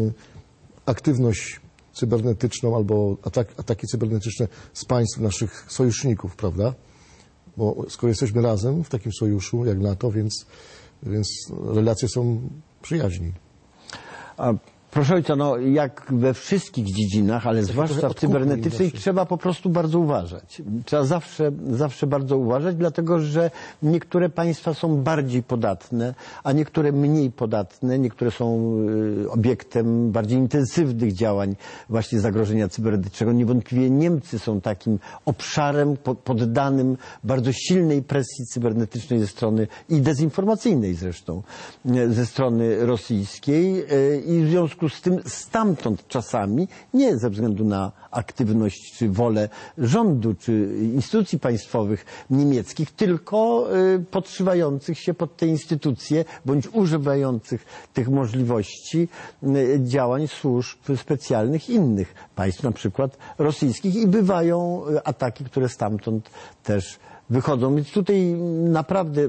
aktywność cybernetyczną albo atak, ataki cybernetyczne z państw naszych sojuszników, prawda? Bo skoro jesteśmy razem w takim sojuszu jak NATO, więc, więc relacje są przyjaźni. A Proszę ojca, no jak we wszystkich dziedzinach, ale zwłaszcza w cybernetycznej, trzeba po prostu bardzo uważać. Trzeba zawsze, zawsze bardzo uważać, dlatego że niektóre państwa są bardziej podatne, a niektóre mniej podatne, niektóre są obiektem bardziej intensywnych działań właśnie zagrożenia cybernetycznego. Niewątpliwie Niemcy są takim obszarem poddanym bardzo silnej presji cybernetycznej ze strony i dezinformacyjnej zresztą, ze strony rosyjskiej i w związku z tym stamtąd czasami, nie ze względu na aktywność czy wolę rządu czy instytucji państwowych niemieckich, tylko podszywających się pod te instytucje bądź używających tych możliwości działań służb specjalnych innych państw, na przykład rosyjskich, i bywają ataki, które stamtąd też wychodzą. Więc tutaj naprawdę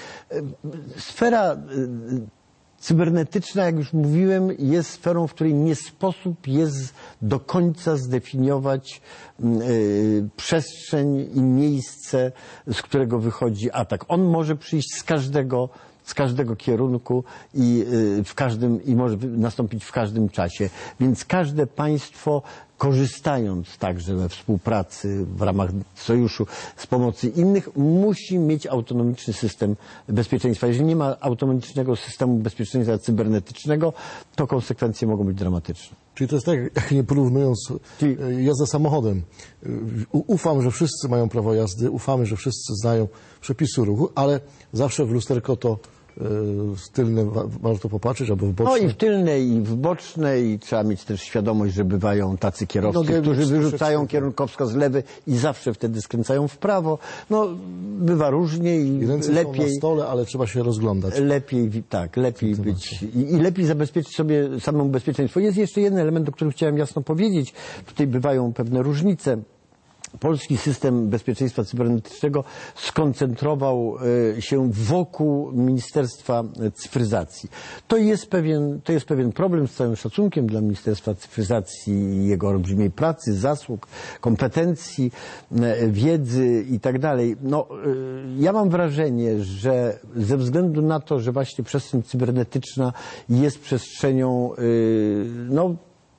sfera cybernetyczna, jak już mówiłem, jest sferą, w której nie sposób jest do końca zdefiniować y, przestrzeń i miejsce, z którego wychodzi atak. On może przyjść z każdego, z każdego kierunku i, y, w każdym, i może nastąpić w każdym czasie. Więc każde państwo, korzystając także we współpracy w ramach sojuszu z pomocy innych, musi mieć autonomiczny system bezpieczeństwa. Jeżeli nie ma autonomicznego systemu bezpieczeństwa cybernetycznego, to konsekwencje mogą być dramatyczne. Czyli to jest tak, jak nie porównując Czyli... jazdę samochodem. Ufam, że wszyscy mają prawo jazdy, ufamy, że wszyscy znają przepisy ruchu, ale zawsze w lusterko to z tylne warto popatrzeć, albo w bocznej. No i w tylnej, i w bocznej. Trzeba mieć też świadomość, że bywają tacy kierowcy, no, którzy wyrzucają kierunkowskaz z lewy i zawsze wtedy skręcają w prawo. No, bywa różnie i, I ręce lepiej... są na stole, ale trzeba się rozglądać. Lepiej, tak, lepiej być i, i lepiej zabezpieczyć sobie samemu bezpieczeństwo. Jest jeszcze jeden element, o którym chciałem jasno powiedzieć. Tutaj bywają pewne różnice. Polski system bezpieczeństwa cybernetycznego skoncentrował się wokół Ministerstwa Cyfryzacji. To jest pewien, to jest pewien problem, z całym szacunkiem dla Ministerstwa Cyfryzacji, jego olbrzymiej pracy, zasług, kompetencji, wiedzy i tak dalej. No, ja mam wrażenie, że ze względu na to, że właśnie przestrzeń cybernetyczna jest przestrzenią, no,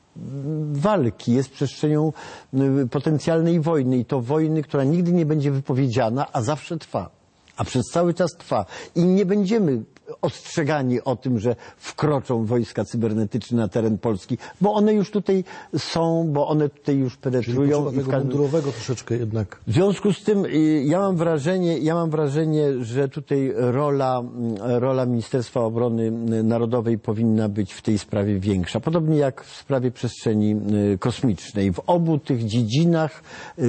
walki, jest przestrzenią potencjalnej wojny i to wojny, która nigdy nie będzie wypowiedziana, a zawsze trwa, a przez cały czas trwa i nie będziemy ostrzegani o tym, że wkroczą wojska cybernetyczne na teren Polski, bo one już tutaj są, bo one tutaj już penetrują. Czyli i w każdym... mundurowego troszeczkę jednak. W związku z tym ja mam wrażenie, ja mam wrażenie, że tutaj rola, rola Ministerstwa Obrony Narodowej powinna być w tej sprawie większa. Podobnie jak w sprawie przestrzeni kosmicznej. W obu tych dziedzinach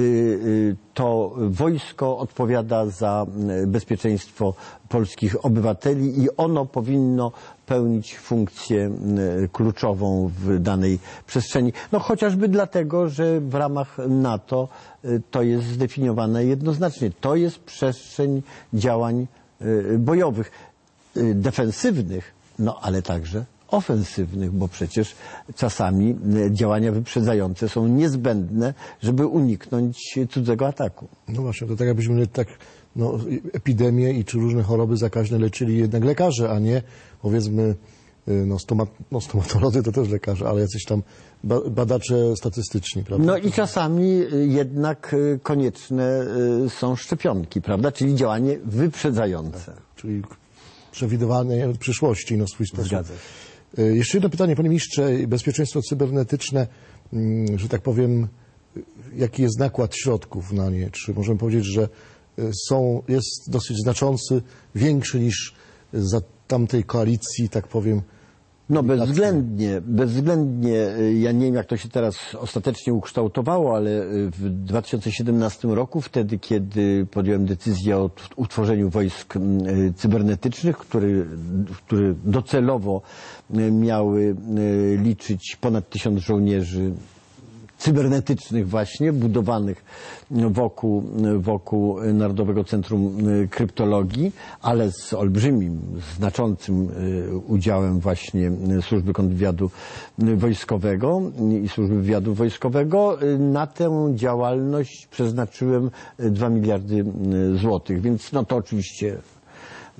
to wojsko odpowiada za bezpieczeństwo polskich obywateli i ono powinno pełnić funkcję kluczową w danej przestrzeni. No chociażby dlatego, że w ramach NATO to jest zdefiniowane jednoznacznie. To jest przestrzeń działań bojowych, defensywnych, no ale także ofensywnych, bo przecież czasami działania wyprzedzające są niezbędne, żeby uniknąć cudzego ataku. No właśnie, to tak jakbyśmy tak no, epidemie i czy różne choroby zakaźne leczyli jednak lekarze, a nie powiedzmy no, stomat, no stomatolodzy to też lekarze, ale jacyś tam badacze statystyczni, prawda? No i czasami jednak konieczne są szczepionki, prawda? Czyli działanie wyprzedzające. Tak, czyli przewidywanie przyszłości na swój sposób. Zgadza się. Jeszcze jedno pytanie, panie ministrze. Bezpieczeństwo cybernetyczne, że tak powiem, jaki jest nakład środków na nie? Czy możemy powiedzieć, że są, jest dosyć znaczący, większy niż za tamtej koalicji, tak powiem? No bezwzględnie, bezwzględnie. Ja nie wiem, jak to się teraz ostatecznie ukształtowało, ale w dwa tysiące siedemnastym roku, wtedy, kiedy podjąłem decyzję o utworzeniu wojsk cybernetycznych, które, które docelowo miały liczyć ponad tysiąc żołnierzy cybernetycznych właśnie, budowanych wokół, wokół Narodowego Centrum Kryptologii, ale z olbrzymim, znaczącym udziałem właśnie Służby Kontrwywiadu Wojskowego i Służby Wywiadu Wojskowego. Na tę działalność przeznaczyłem dwa miliardy złotych, więc no to oczywiście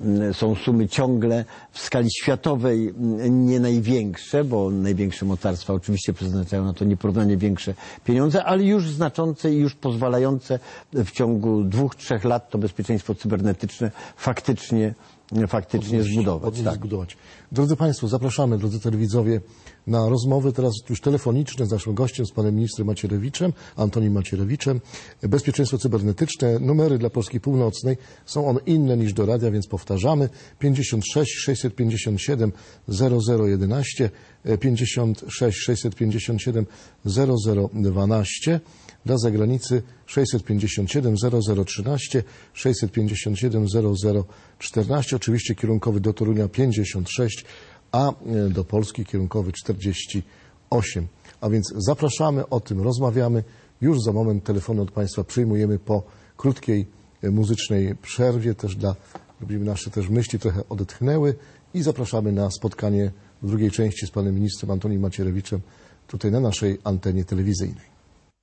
są sumy ciągle w skali światowej nie największe, bo największe mocarstwa oczywiście przeznaczają na to nieporównanie większe pieniądze, ale już znaczące i już pozwalające w ciągu dwóch, trzech lat to bezpieczeństwo cybernetyczne faktycznie faktycznie Odnieść, zbudować. odnieść, Tak. zbudować. Drodzy Państwo, zapraszamy, drodzy telewidzowie, na rozmowy teraz już telefoniczne z naszym gościem, z panem ministrem Macierewiczem, Antonim Macierewiczem. Bezpieczeństwo cybernetyczne, numery dla Polski Północnej są one inne niż do radia, więc powtarzamy. pięćdziesiąt sześć sześćset pięćdziesiąt siedem zero zero jedenaście, pięćdziesiąt sześć sześćset pięćdziesiąt siedem zero zero dwanaście. Dla zagranicy sześćset pięćdziesiąt siedem zero zero trzynaście, sześćset pięćdziesiąt siedem zero zero czternaście, oczywiście kierunkowy do Torunia pięćdziesiąt sześć, a do Polski kierunkowy czterdzieści osiem. A więc zapraszamy, o tym rozmawiamy. Już za moment telefony od Państwa przyjmujemy po krótkiej muzycznej przerwie, też dla, żeby nasze też myśli trochę odetchnęły i zapraszamy na spotkanie w drugiej części z panem ministrem Antonim Macierewiczem tutaj na naszej antenie telewizyjnej.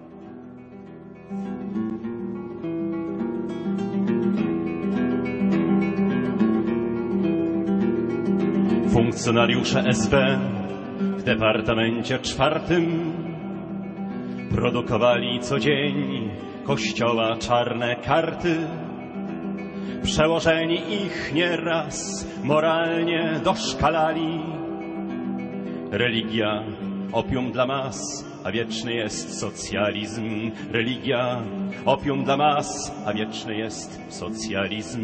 Funkcjonariusze S B w Departamencie Czwartym produkowali co dzień Kościoła czarne karty. Przełożeni ich nieraz moralnie doszkalali. Religia, opium dla mas, a wieczny jest socjalizm. Religia, opium dla mas, a wieczny jest socjalizm.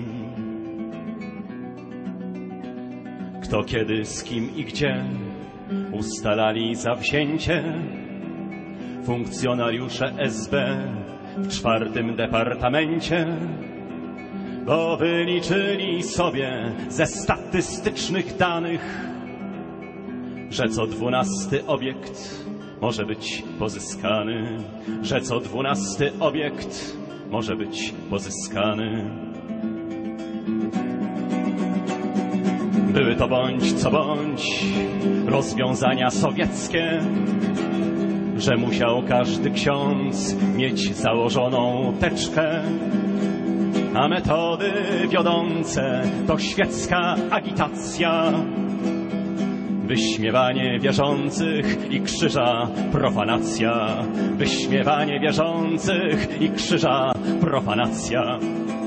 Kto kiedy, z kim i gdzie ustalali zawzięcie, funkcjonariusze S B w czwartym departamencie, bo wyliczyli sobie ze statystycznych danych, że co dwunasty obiekt może być pozyskany, że co dwunasty obiekt może być pozyskany. Były to bądź co bądź rozwiązania sowieckie, że musiał każdy ksiądz mieć założoną teczkę, a metody wiodące to świecka agitacja, wyśmiewanie wierzących i krzyża profanacja, wyśmiewanie wierzących i krzyża profanacja.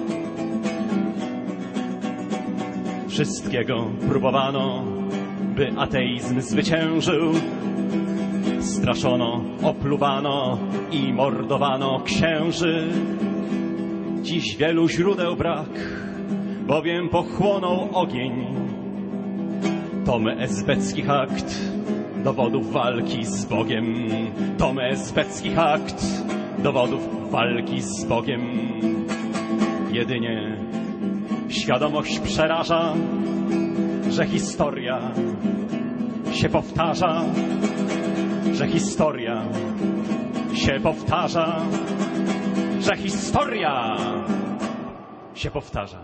Wszystkiego próbowano, by ateizm zwyciężył. Straszono, opluwano i mordowano księży. Dziś wielu źródeł brak, bowiem pochłonął ogień tomy esbeckich akt, dowodów walki z Bogiem. Tomy esbeckich akt, dowodów walki z Bogiem. Jedynie świadomość przeraża, że historia się powtarza, że historia się powtarza, że historia się powtarza.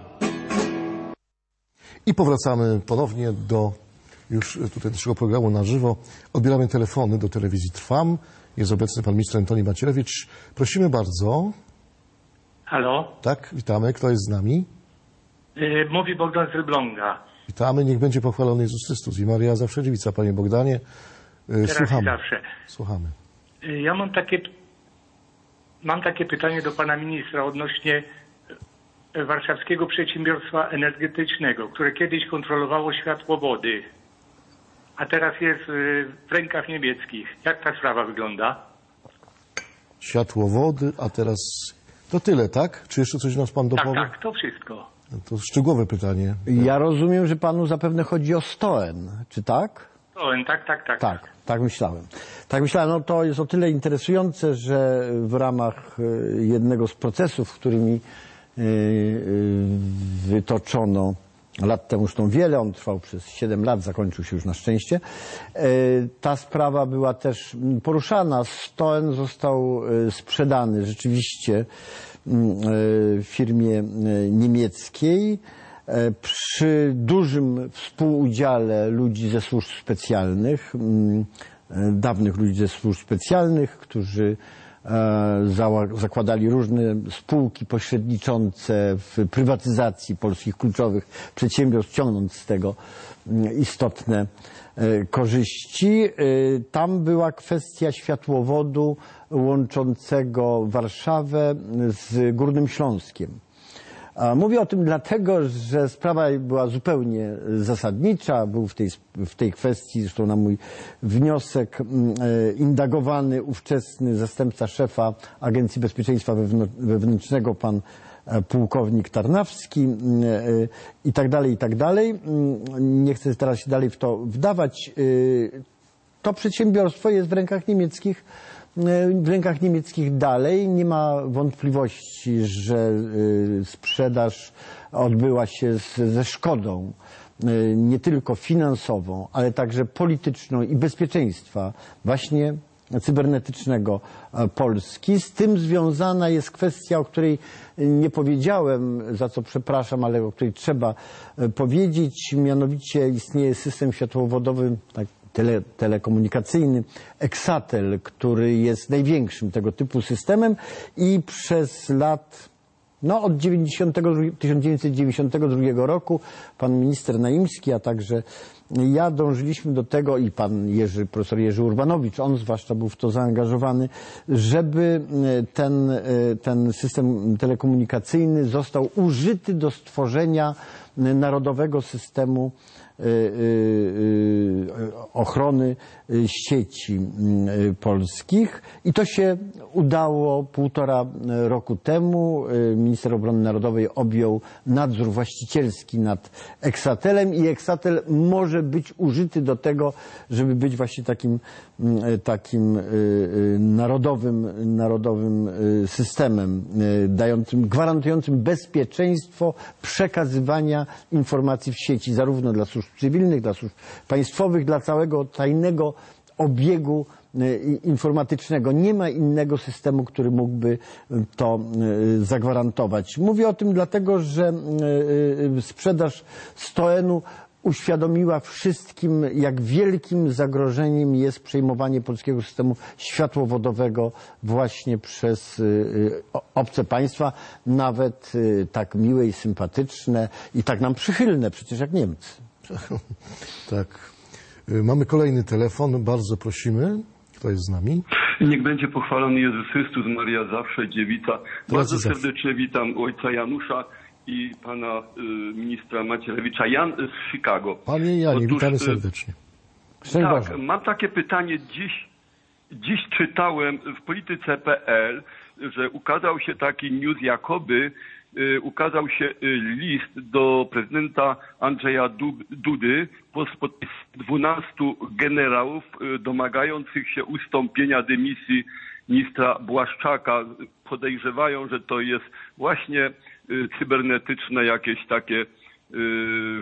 I powracamy ponownie do już tutaj naszego programu na żywo. Odbieramy telefony do telewizji Trwam. Jest obecny pan minister Antoni Macierewicz. Prosimy bardzo. Halo? Tak, witamy. Kto jest z nami? Yy, mówi Bogdan z Elbląga. Witamy. Niech będzie pochwalony Jezus Chrystus i Maria zawsze dziewica, panie Bogdanie. Yy, Teraz Słuchamy. i zawsze. Słuchamy. Yy, ja mam takie, mam takie pytanie do pana ministra odnośnie warszawskiego przedsiębiorstwa energetycznego, które kiedyś kontrolowało światłowody, a teraz jest w rękach niemieckich. Jak ta sprawa wygląda? Światłowody, a teraz to tyle, tak? Czy jeszcze coś nas pan dopowie? Tak, tak, to wszystko. To szczegółowe pytanie. Ja rozumiem, że panu zapewne chodzi o Stoen, czy tak? Stoen, tak, tak, tak. Tak, tak myślałem. Tak myślałem, no to jest o tyle interesujące, że w ramach jednego z procesów, którymi wytoczono lat temu, zresztą wiele, on trwał przez siedem lat, zakończył się już na szczęście. Ta sprawa była też poruszana. Stoen został sprzedany rzeczywiście firmie niemieckiej przy dużym współudziale ludzi ze służb specjalnych, dawnych ludzi ze służb specjalnych, którzy zakładali różne spółki pośredniczące w prywatyzacji polskich kluczowych przedsiębiorstw, ciągnąc z tego istotne korzyści. Tam była kwestia światłowodu łączącego Warszawę z Górnym Śląskiem. Mówię o tym dlatego, że sprawa była zupełnie zasadnicza. Był w tej, w tej kwestii, zresztą na mój wniosek, indagowany ówczesny zastępca szefa Agencji Bezpieczeństwa Wewnętrznego, pan pułkownik Tarnawski i tak dalej, i tak dalej. Nie chcę teraz się dalej w to wdawać. To przedsiębiorstwo jest w rękach niemieckich w rękach niemieckich dalej. Nie ma wątpliwości, że sprzedaż odbyła się ze szkodą nie tylko finansową, ale także polityczną i bezpieczeństwa właśnie cybernetycznego Polski. Z tym związana jest kwestia, o której nie powiedziałem, za co przepraszam, ale o której trzeba powiedzieć. Mianowicie istnieje system światłowodowy, tak, Tele, telekomunikacyjny, Exatel, który jest największym tego typu systemem i przez lat, no od tysiąc dziewięćset dziewięćdziesiątego drugiego roku pan minister Naimski, a także ja dążyliśmy do tego i pan Jerzy, profesor Jerzy Urbanowicz, on zwłaszcza był w to zaangażowany, żeby ten, ten system telekomunikacyjny został użyty do stworzenia narodowego systemu ochrony sieci polskich i to się udało półtora roku temu. Minister Obrony Narodowej objął nadzór właścicielski nad Exatelem i Exatel może być użyty do tego, żeby być właśnie takim, takim narodowym, narodowym systemem dającym, gwarantującym bezpieczeństwo przekazywania informacji w sieci, zarówno dla służb cywilnych, dla służb państwowych, dla całego tajnego obiegu informatycznego. Nie ma innego systemu, który mógłby to zagwarantować. Mówię o tym dlatego, że sprzedaż Stoenu uświadomiła wszystkim, jak wielkim zagrożeniem jest przejmowanie polskiego systemu światłowodowego właśnie przez obce państwa, nawet tak miłe i sympatyczne i tak nam przychylne, przecież jak Niemcy. Tak. Mamy kolejny telefon, bardzo prosimy. Kto jest z nami? Niech będzie pochwalony Jezus Chrystus, Maria zawsze, dziewica. Bardzo serdecznie witam ojca Janusza i pana y, ministra Macierewicza. Jan z Chicago. Panie Janie, Otóż, witamy serdecznie. Tak, mam takie pytanie. Dziś, dziś czytałem w polityce kropka pe el, że ukazał się taki news, jakoby y, ukazał się y, list do prezydenta Andrzeja Dudy pod dwunastu generałów y, domagających się ustąpienia dymisji ministra Błaszczaka. Podejrzewają, że to jest właśnie y, cybernetyczne jakieś takie... Y,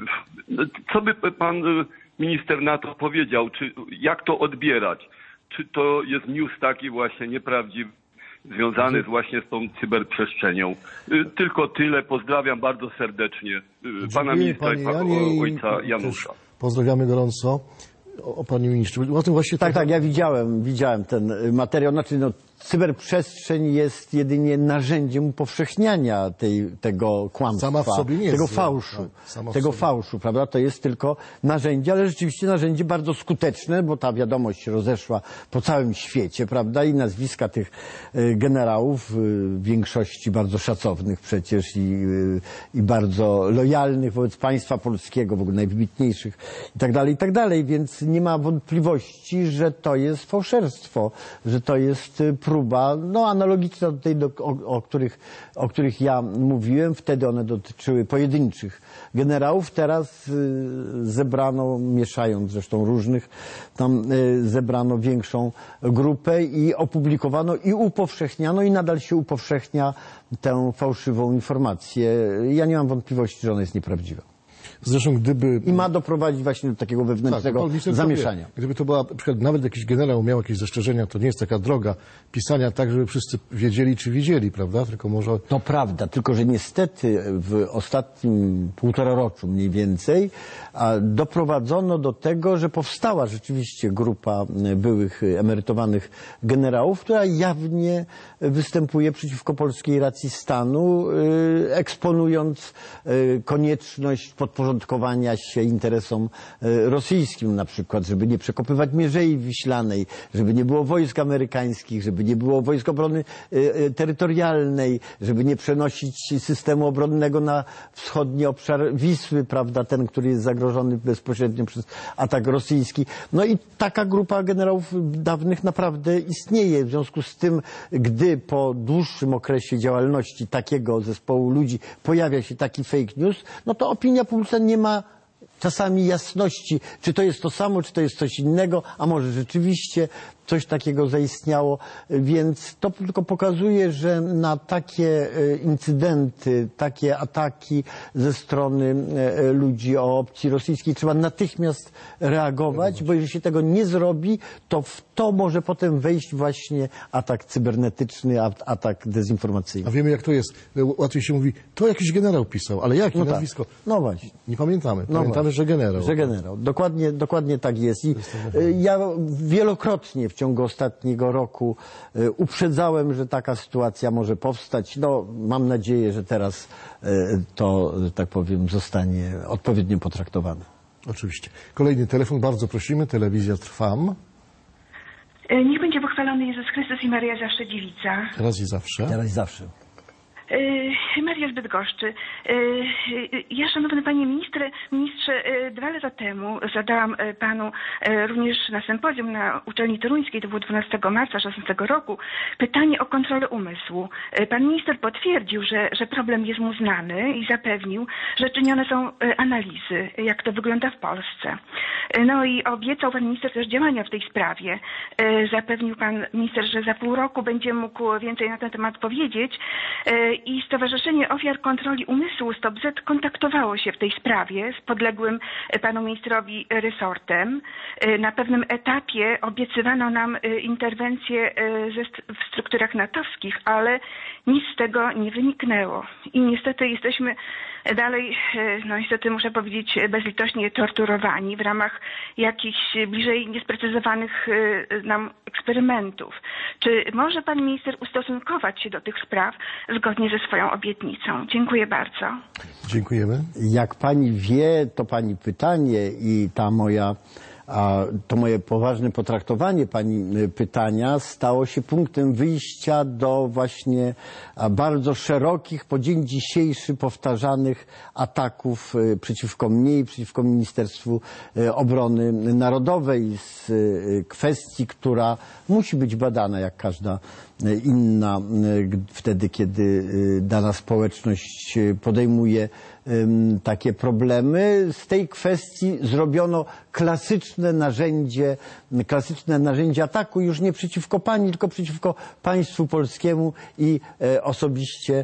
co by pan y, minister na to powiedział? Czy, jak to odbierać? Czy to jest news taki właśnie nieprawdziwy, związany z właśnie z tą cyberprzestrzenią? Y, tylko tyle. Pozdrawiam bardzo serdecznie y, pana ministra i pana ojca Janusza. Pozdrawiamy gorąco. O, o panie ministrze. O tym właśnie tak, tak, ja widziałem, widziałem ten materiał. Znaczy, no, cyberprzestrzeń jest jedynie narzędziem upowszechniania tej, tego kłamstwa, Sama w sobie nie tego jest fałszu, tak, tego fałszu, prawda? To jest tylko narzędzie, ale rzeczywiście narzędzie bardzo skuteczne, bo ta wiadomość się rozeszła po całym świecie, prawda? I nazwiska tych generałów, w większości bardzo szacownych przecież i, i bardzo lojalnych wobec państwa polskiego, w ogóle najwybitniejszych i tak dalej, i tak dalej, więc nie ma wątpliwości, że to jest fałszerstwo, że to jest próba, no analogiczna do tej, do, o, o, których, o których ja mówiłem. Wtedy one dotyczyły pojedynczych generałów. Teraz y, zebrano, mieszając zresztą różnych, tam y, zebrano większą grupę i opublikowano i upowszechniano i nadal się upowszechnia tę fałszywą informację. Ja nie mam wątpliwości, że ona jest nieprawdziwa. Zresztą gdyby... I ma doprowadzić właśnie do takiego wewnętrznego tak, zamieszania. Wie, gdyby to była, na przykład nawet jakiś generał miał jakieś zastrzeżenia, to nie jest taka droga pisania tak, żeby wszyscy wiedzieli, czy widzieli, prawda? Tylko może... To prawda, tylko że niestety w ostatnim półtora roku mniej więcej doprowadzono do tego, że powstała rzeczywiście grupa byłych emerytowanych generałów, która jawnie występuje przeciwko polskiej racji stanu, eksponując konieczność podporządkowania się interesom rosyjskim, na przykład, żeby nie przekopywać Mierzei Wiślanej, żeby nie było wojsk amerykańskich, żeby nie było wojsk obrony terytorialnej, żeby nie przenosić systemu obronnego na wschodni obszar Wisły, prawda, ten, który jest zagrożony bezpośrednio przez atak rosyjski. No i taka grupa generałów dawnych naprawdę istnieje. W związku z tym, gdy po dłuższym okresie działalności takiego zespołu ludzi pojawia się taki fake news, no to opinia publiczna nie ma czasami jasności, czy to jest to samo, czy to jest coś innego, a może rzeczywiście coś takiego zaistniało, więc to tylko pokazuje, że na takie incydenty, takie ataki ze strony ludzi o opcji rosyjskiej trzeba natychmiast reagować, bo jeżeli się tego nie zrobi, to w to może potem wejść właśnie atak cybernetyczny, atak dezinformacyjny. A wiemy, jak to jest. Łatwiej się mówi, to jakiś generał pisał, ale jakie no nazwisko? Tak. No właśnie. Nie pamiętamy. No Pamiętamy, właśnie. że generał. Że generał. Dokładnie, dokładnie tak jest. I ja wielokrotnie w ciągu ostatniego roku uprzedzałem, że taka sytuacja może powstać. No, mam nadzieję, że teraz to, że tak powiem, zostanie odpowiednio potraktowane. Oczywiście. Kolejny telefon, bardzo prosimy. Telewizja Trwam. Niech będzie pochwalony Jezus Chrystus i Maria zawsze dziewica. Teraz i zawsze. Teraz i zawsze. Maria z Bydgoszczy. Ja, szanowny panie ministrze, ministrze, dwa lata temu zadałam panu również na sympozjum na uczelni toruńskiej, to było dwunastego marca szesnastego roku, pytanie o kontrolę umysłu. Pan minister potwierdził, że, że problem jest mu znany i zapewnił, że czynione są analizy, jak to wygląda w Polsce. No i obiecał pan minister też działania w tej sprawie. Zapewnił pan minister, że za pół roku będzie mógł więcej na ten temat powiedzieć. I Stowarzyszenie Ofiar Kontroli Umysłu Stop Z kontaktowało się w tej sprawie z podległym panu ministrowi resortem. Na pewnym etapie obiecywano nam interwencję w strukturach natowskich, ale nic z tego nie wyniknęło. I niestety jesteśmy dalej, no niestety muszę powiedzieć, bezlitośnie torturowani w ramach jakichś bliżej niesprecyzowanych nam eksperymentów. Czy może pan minister ustosunkować się do tych spraw zgodnie ze swoją obietnicą? Dziękuję bardzo. Dziękujemy. Jak pani wie, to pani pytanie i ta moja A to moje poważne potraktowanie pani pytania stało się punktem wyjścia do właśnie bardzo szerokich, po dzień dzisiejszy powtarzanych ataków przeciwko mnie i przeciwko Ministerstwu Obrony Narodowej z kwestii, która musi być badana jak każda inna wtedy, kiedy dana społeczność podejmuje takie problemy. Z tej kwestii zrobiono klasyczne narzędzie, klasyczne narzędzie ataku już nie przeciwko pani, tylko przeciwko państwu polskiemu i e, osobiście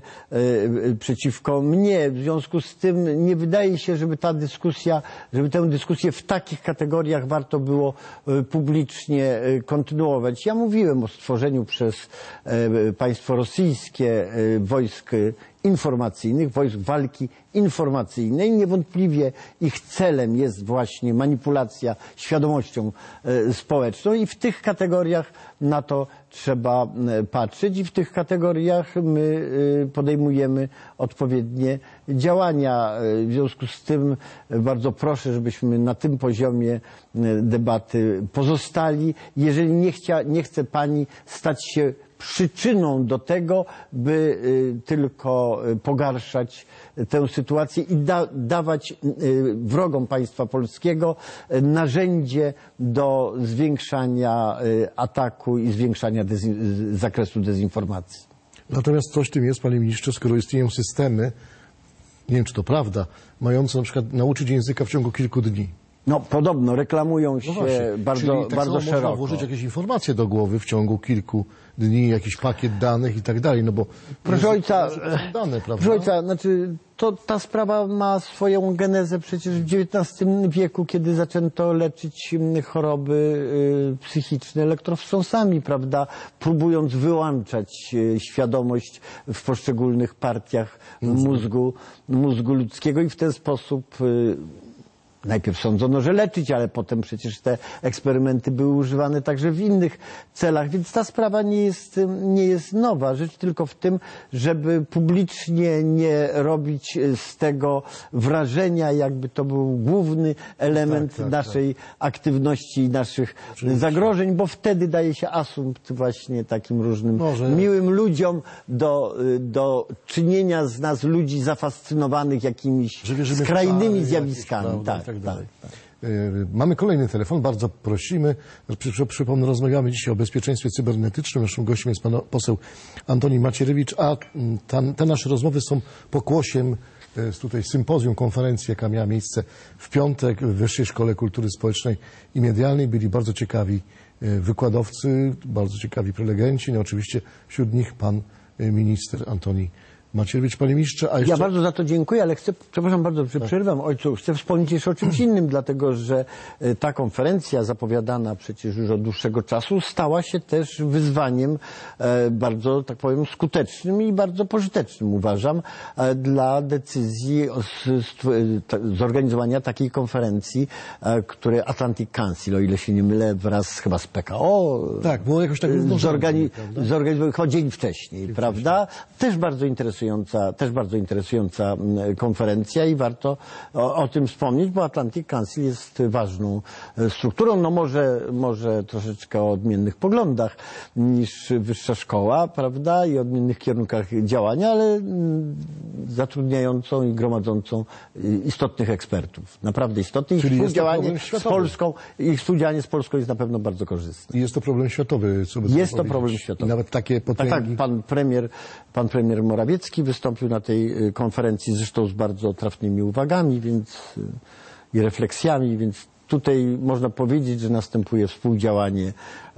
e, przeciwko mnie. W związku z tym nie wydaje się, żeby ta dyskusja, żeby tę dyskusję w takich kategoriach warto było e, publicznie e, kontynuować. Ja mówiłem o stworzeniu przez e, państwo rosyjskie e, wojsk informacyjnych, wojsk walki informacyjnej. Niewątpliwie ich celem jest właśnie manipulacja świadomością e, społeczną i w tych kategoriach na to trzeba e, patrzeć i w tych kategoriach my e, podejmujemy odpowiednie działania. E, w związku z tym e, bardzo proszę, żebyśmy na tym poziomie e, debaty pozostali. Jeżeli nie, chcia, nie chce pani stać się przyczyną do tego, by y, tylko y, pogarszać y, tę sytuację i da, dawać y, wrogom państwa polskiego y, narzędzie do zwiększania y, ataku i zwiększania dezi- zakresu dezinformacji. Natomiast coś w tym jest, panie ministrze, skoro istnieją systemy, nie wiem czy to prawda, mające na przykład nauczyć języka w ciągu kilku dni. No podobno reklamują się No właśnie, bardzo, czyli tak bardzo samo szeroko. można włożyć jakieś informacje do głowy w ciągu kilku dni, jakiś pakiet danych i tak dalej, no bo... Proszę ojca, dane, prawda? proszę ojca, znaczy to, ta sprawa ma swoją genezę przecież w dziewiętnastym wieku, kiedy zaczęto leczyć choroby y, psychiczne elektrowstrząsami, prawda, próbując wyłączać y, świadomość w poszczególnych partiach mózgu, mózgu ludzkiego i w ten sposób y, najpierw sądzono, że leczyć, ale potem przecież te eksperymenty były używane także w innych celach, więc ta sprawa nie jest, nie jest nowa. Rzecz tylko w tym, żeby publicznie nie robić z tego wrażenia, jakby to był główny element tak, tak, naszej tak. aktywności i naszych Oczywiście. zagrożeń, bo wtedy daje się asumpt właśnie takim różnym Może. miłym ludziom do, do czynienia z nas ludzi zafascynowanych jakimiś skrajnymi zjawiskami. Jakieś, tak. Tak dalej. Mamy kolejny telefon, bardzo prosimy. Przypomnę, rozmawiamy dzisiaj o bezpieczeństwie cybernetycznym. Naszym gościem jest pan poseł Antoni Macierewicz, a ta, te nasze rozmowy są pokłosiem z tutaj sympozjum, konferencji, jaka miała miejsce w piątek w Wyższej Szkole Kultury Społecznej i Medialnej. Byli bardzo ciekawi wykładowcy, bardzo ciekawi prelegenci, no oczywiście wśród nich pan minister Antoni Macierewicz. Panie ministrze, a jeszcze... Ja bardzo za to dziękuję, ale chcę, przepraszam bardzo, że przerwam ojcu, chcę wspomnieć jeszcze o czymś innym, dlatego że ta konferencja zapowiadana przecież już od dłuższego czasu stała się też wyzwaniem bardzo, tak powiem, skutecznym i bardzo pożytecznym, uważam, dla decyzji o zorganizowania takiej konferencji, której Atlantic Council, o ile się nie mylę, wraz chyba z P K O, tak, było jakoś tak zorgani zorganizował dzień wcześniej, dzień prawda? Wcześniej. Też bardzo interesujące. Też bardzo interesująca konferencja i warto o, o tym wspomnieć, bo Atlantic Council jest ważną strukturą, no może, może troszeczkę o odmiennych poglądach niż Wyższa Szkoła, prawda, i odmiennych kierunkach działania, ale zatrudniającą i gromadzącą istotnych ekspertów. Naprawdę istotnych. Czyli ich współdziałanie z Polską, ich współdziałanie z Polską jest na pewno bardzo korzystne. I jest to problem światowy. Co by jest to problem światowy. I nawet takie potęgi... Tak, tak, pan premier, pan premier Morawiecki wystąpił na tej konferencji zresztą z bardzo trafnymi uwagami więc, i refleksjami, więc tutaj można powiedzieć, że następuje współdziałanie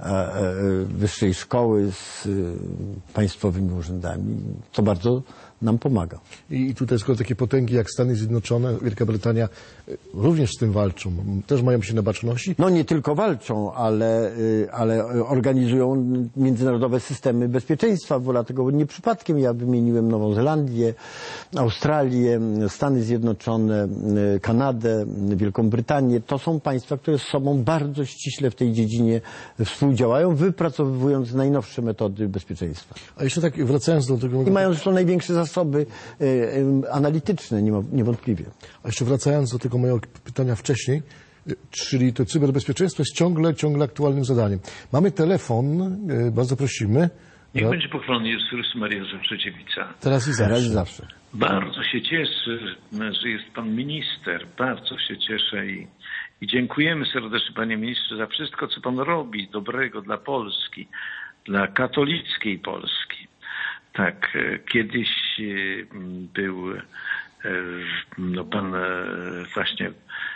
Wyższej Szkoły z państwowymi urzędami, co bardzo nam pomaga. I tutaj skoro takie potęgi jak Stany Zjednoczone, Wielka Brytania również z tym walczą, też mają się na baczności? No nie tylko walczą, ale, ale organizują międzynarodowe systemy bezpieczeństwa, bo dlatego nie przypadkiem ja wymieniłem Nową Zelandię, Australię, Stany Zjednoczone, Kanadę, Wielką Brytanię. To są państwa, które z sobą bardzo ściśle w tej dziedzinie współdziałają, wypracowując najnowsze metody bezpieczeństwa. A jeszcze tak wracając do tego... I mają zresztą największe zasoby y, y, analityczne, niewątpliwie. A jeszcze wracając do tego mojego pytania wcześniej, czyli to cyberbezpieczeństwo jest ciągle, ciągle aktualnym zadaniem. Mamy telefon, y, bardzo prosimy. Niech Ra... będzie pochwalony Jezus Chrystus, Maria zawsze dziewica. Teraz i zawsze. Teraz i zawsze. Bardzo się cieszę, że jest pan minister. Bardzo się cieszę i, i dziękujemy serdecznie, panie ministrze, za wszystko, co pan robi dobrego dla Polski, dla katolickiej Polski. Tak, kiedyś był no pan właśnie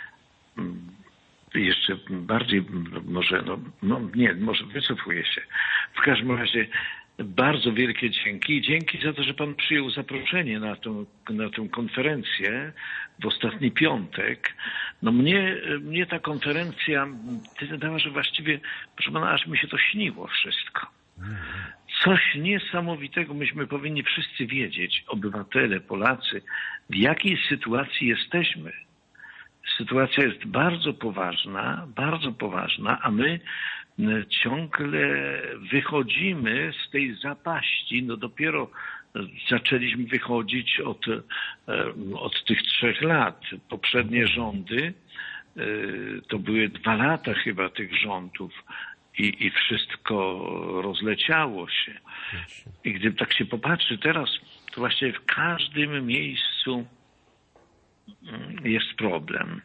jeszcze bardziej, może, no, no nie, może wycofuję się. W każdym razie bardzo wielkie dzięki i dzięki za to, że pan przyjął zaproszenie na tą, na tę konferencję w ostatni piątek. No mnie, mnie ta konferencja dała, że właściwie, proszę pana, aż mi się to śniło wszystko. Coś niesamowitego, myśmy powinni wszyscy wiedzieć, obywatele, Polacy, w jakiej sytuacji jesteśmy. Sytuacja jest bardzo poważna, bardzo poważna, a my ciągle wychodzimy z tej zapaści. No dopiero zaczęliśmy wychodzić od, od tych trzech lat. Poprzednie rządy, to były dwa lata chyba tych rządów, I, I wszystko rozleciało się. I gdy tak się popatrzy teraz, to właściwie w każdym miejscu jest problem.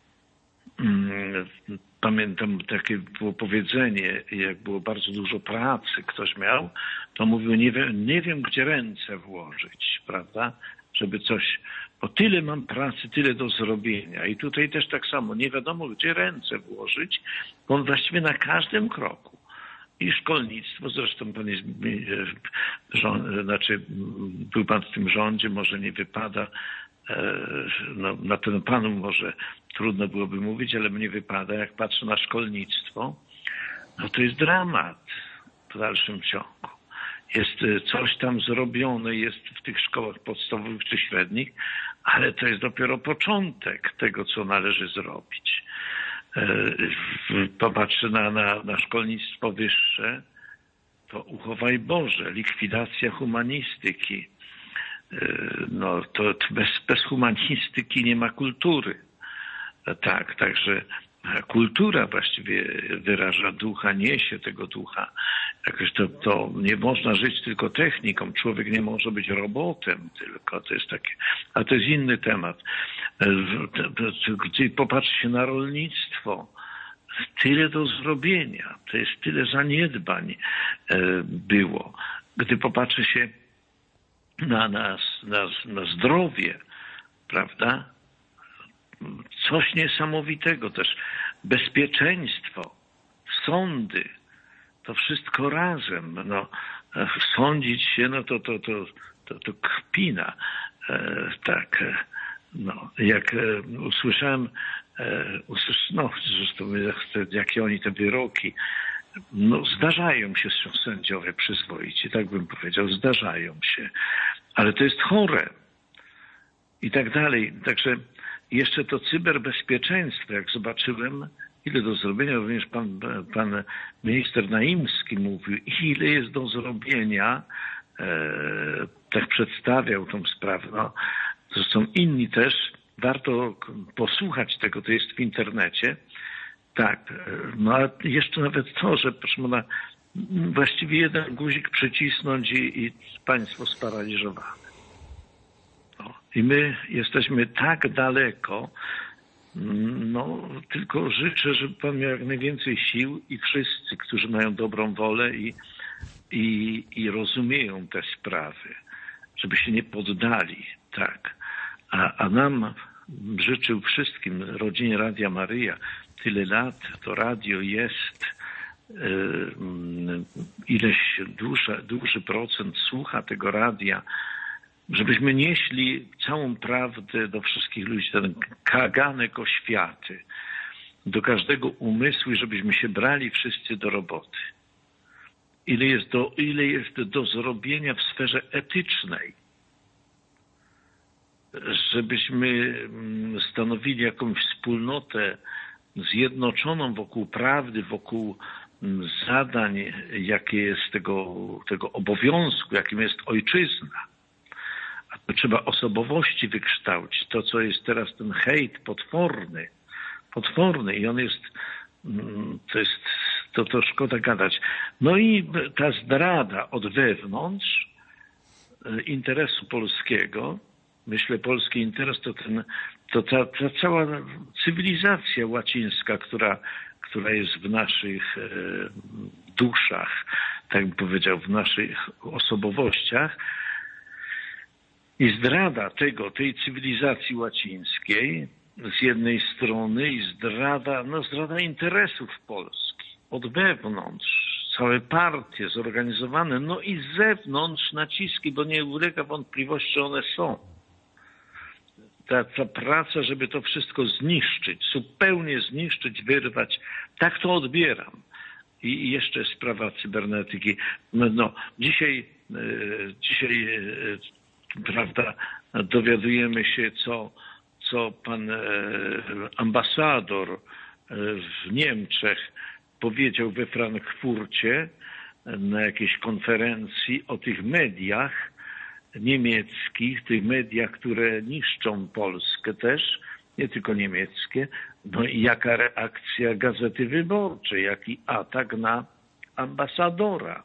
Pamiętam takie było powiedzenie, jak było bardzo dużo pracy ktoś miał, to mówił, nie wiem, nie wiem gdzie ręce włożyć, prawda? żeby coś, bo tyle mam pracy, tyle do zrobienia i tutaj też tak samo, nie wiadomo gdzie ręce włożyć, bo on właściwie na każdym kroku. I szkolnictwo, zresztą pan jest, rząd, znaczy był pan w tym rządzie, może nie wypada, no, na ten panu może trudno byłoby mówić, ale mnie wypada, jak patrzę na szkolnictwo, no to jest dramat w dalszym ciągu. Jest coś tam zrobione, jest w tych szkołach podstawowych czy średnich, ale to jest dopiero początek tego, co należy zrobić. Popatrzę na, na, na szkolnictwo wyższe, to uchowaj Boże, likwidacja humanistyki. No to bez, bez humanistyki nie ma kultury. Tak, także kultura właściwie wyraża ducha, niesie tego ducha. Jakoś to, to nie można żyć tylko techniką. Człowiek nie może być robotem tylko. To jest takie, a to jest inny temat. Gdy popatrzy się na rolnictwo, tyle do zrobienia. To jest tyle zaniedbań było. Gdy popatrzy się na, na, na, na zdrowie, prawda? Coś niesamowitego też. Bezpieczeństwo, sądy, to wszystko razem. No, sądzić się, no to, to, to, to, to kpina. E, tak, no, jak e, usłyszałem, e, usłysz, no, zresztą jakie oni te wyroki, no, zdarzają się sędziowie przyzwoici, tak bym powiedział, zdarzają się, ale to jest chore i tak dalej. Także jeszcze to cyberbezpieczeństwo, jak zobaczyłem, ile do zrobienia, również pan, pan minister Naimski mówił, ile jest do zrobienia, e, tak przedstawiał tą sprawę. No, zresztą inni też, warto posłuchać tego, to jest w internecie. Tak, no a jeszcze nawet to, że proszę pana, właściwie jeden guzik przycisnąć i, i państwo sparaliżowane. No, i my jesteśmy tak daleko. No, tylko życzę, żeby pan miał jak najwięcej sił i wszyscy, którzy mają dobrą wolę i, i, i rozumieją te sprawy, żeby się nie poddali, tak. A, a nam życzył wszystkim, rodzinie Radia Maryja, tyle lat, to radio jest, yy, ileś duży, duży procent słucha tego radia, żebyśmy nieśli całą prawdę do wszystkich ludzi, ten kaganek oświaty, do każdego umysłu i żebyśmy się brali wszyscy do roboty. Ile jest do, ile jest do zrobienia w sferze etycznej, żebyśmy stanowili jakąś wspólnotę zjednoczoną wokół prawdy, wokół zadań, jakie jest tego, tego obowiązku, jakim jest ojczyzna. To trzeba osobowości wykształcić. To, co jest teraz ten hejt potworny, potworny i on jest, to jest, to, to szkoda gadać. No i ta zdrada od wewnątrz interesu polskiego, myślę, polski interes to ten, to ta, ta cała cywilizacja łacińska, która, która jest w naszych e, duszach, tak bym powiedział, w naszych osobowościach, i zdrada tego, tej cywilizacji łacińskiej z jednej strony i zdrada, no zdrada interesów Polski od wewnątrz, całe partie zorganizowane, no i z zewnątrz naciski, bo nie ulega wątpliwości, że one są. Ta, ta praca, żeby to wszystko zniszczyć, zupełnie zniszczyć, wyrwać, tak to odbieram. I, i jeszcze sprawa cybernetyki. No, no dzisiaj, e, dzisiaj e, prawda, dowiadujemy się, co, co pan e, ambasador e, w Niemczech powiedział we Frankfurcie na jakiejś konferencji o tych mediach niemieckich, tych mediach, które niszczą Polskę też, nie tylko niemieckie. No i jaka reakcja Gazety Wyborczej, jaki atak na ambasadora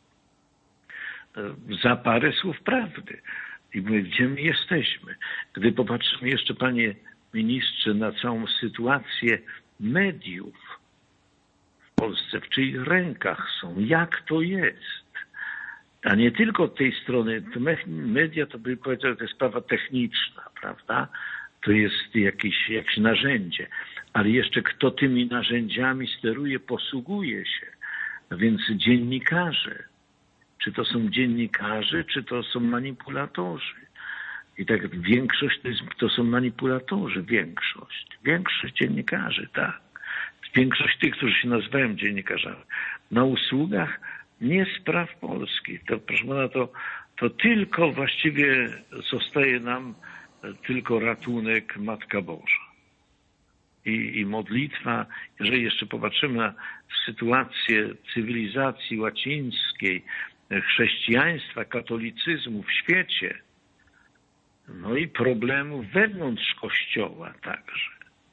za parę słów prawdy. I mówię, gdzie my jesteśmy? Gdy popatrzymy jeszcze, panie ministrze, na całą sytuację mediów w Polsce, w czyich rękach są, jak to jest? a nie tylko od tej strony. To media, to by powiedział, to jest sprawa techniczna, prawda? To jest jakieś, jakieś narzędzie, ale jeszcze kto tymi narzędziami steruje, posługuje się. No więc dziennikarze. Czy to są dziennikarze, czy to są manipulatorzy? I tak większość to, jest, to są manipulatorzy, większość. Większość dziennikarzy, tak. Większość tych, którzy się nazywają dziennikarzami. Na usługach nie spraw Polski. To, proszę pana, to, to tylko właściwie zostaje nam tylko ratunek Matka Boża. I, i modlitwa, jeżeli jeszcze popatrzymy na sytuację cywilizacji łacińskiej, chrześcijaństwa, katolicyzmu w świecie, no i problemów wewnątrz Kościoła także.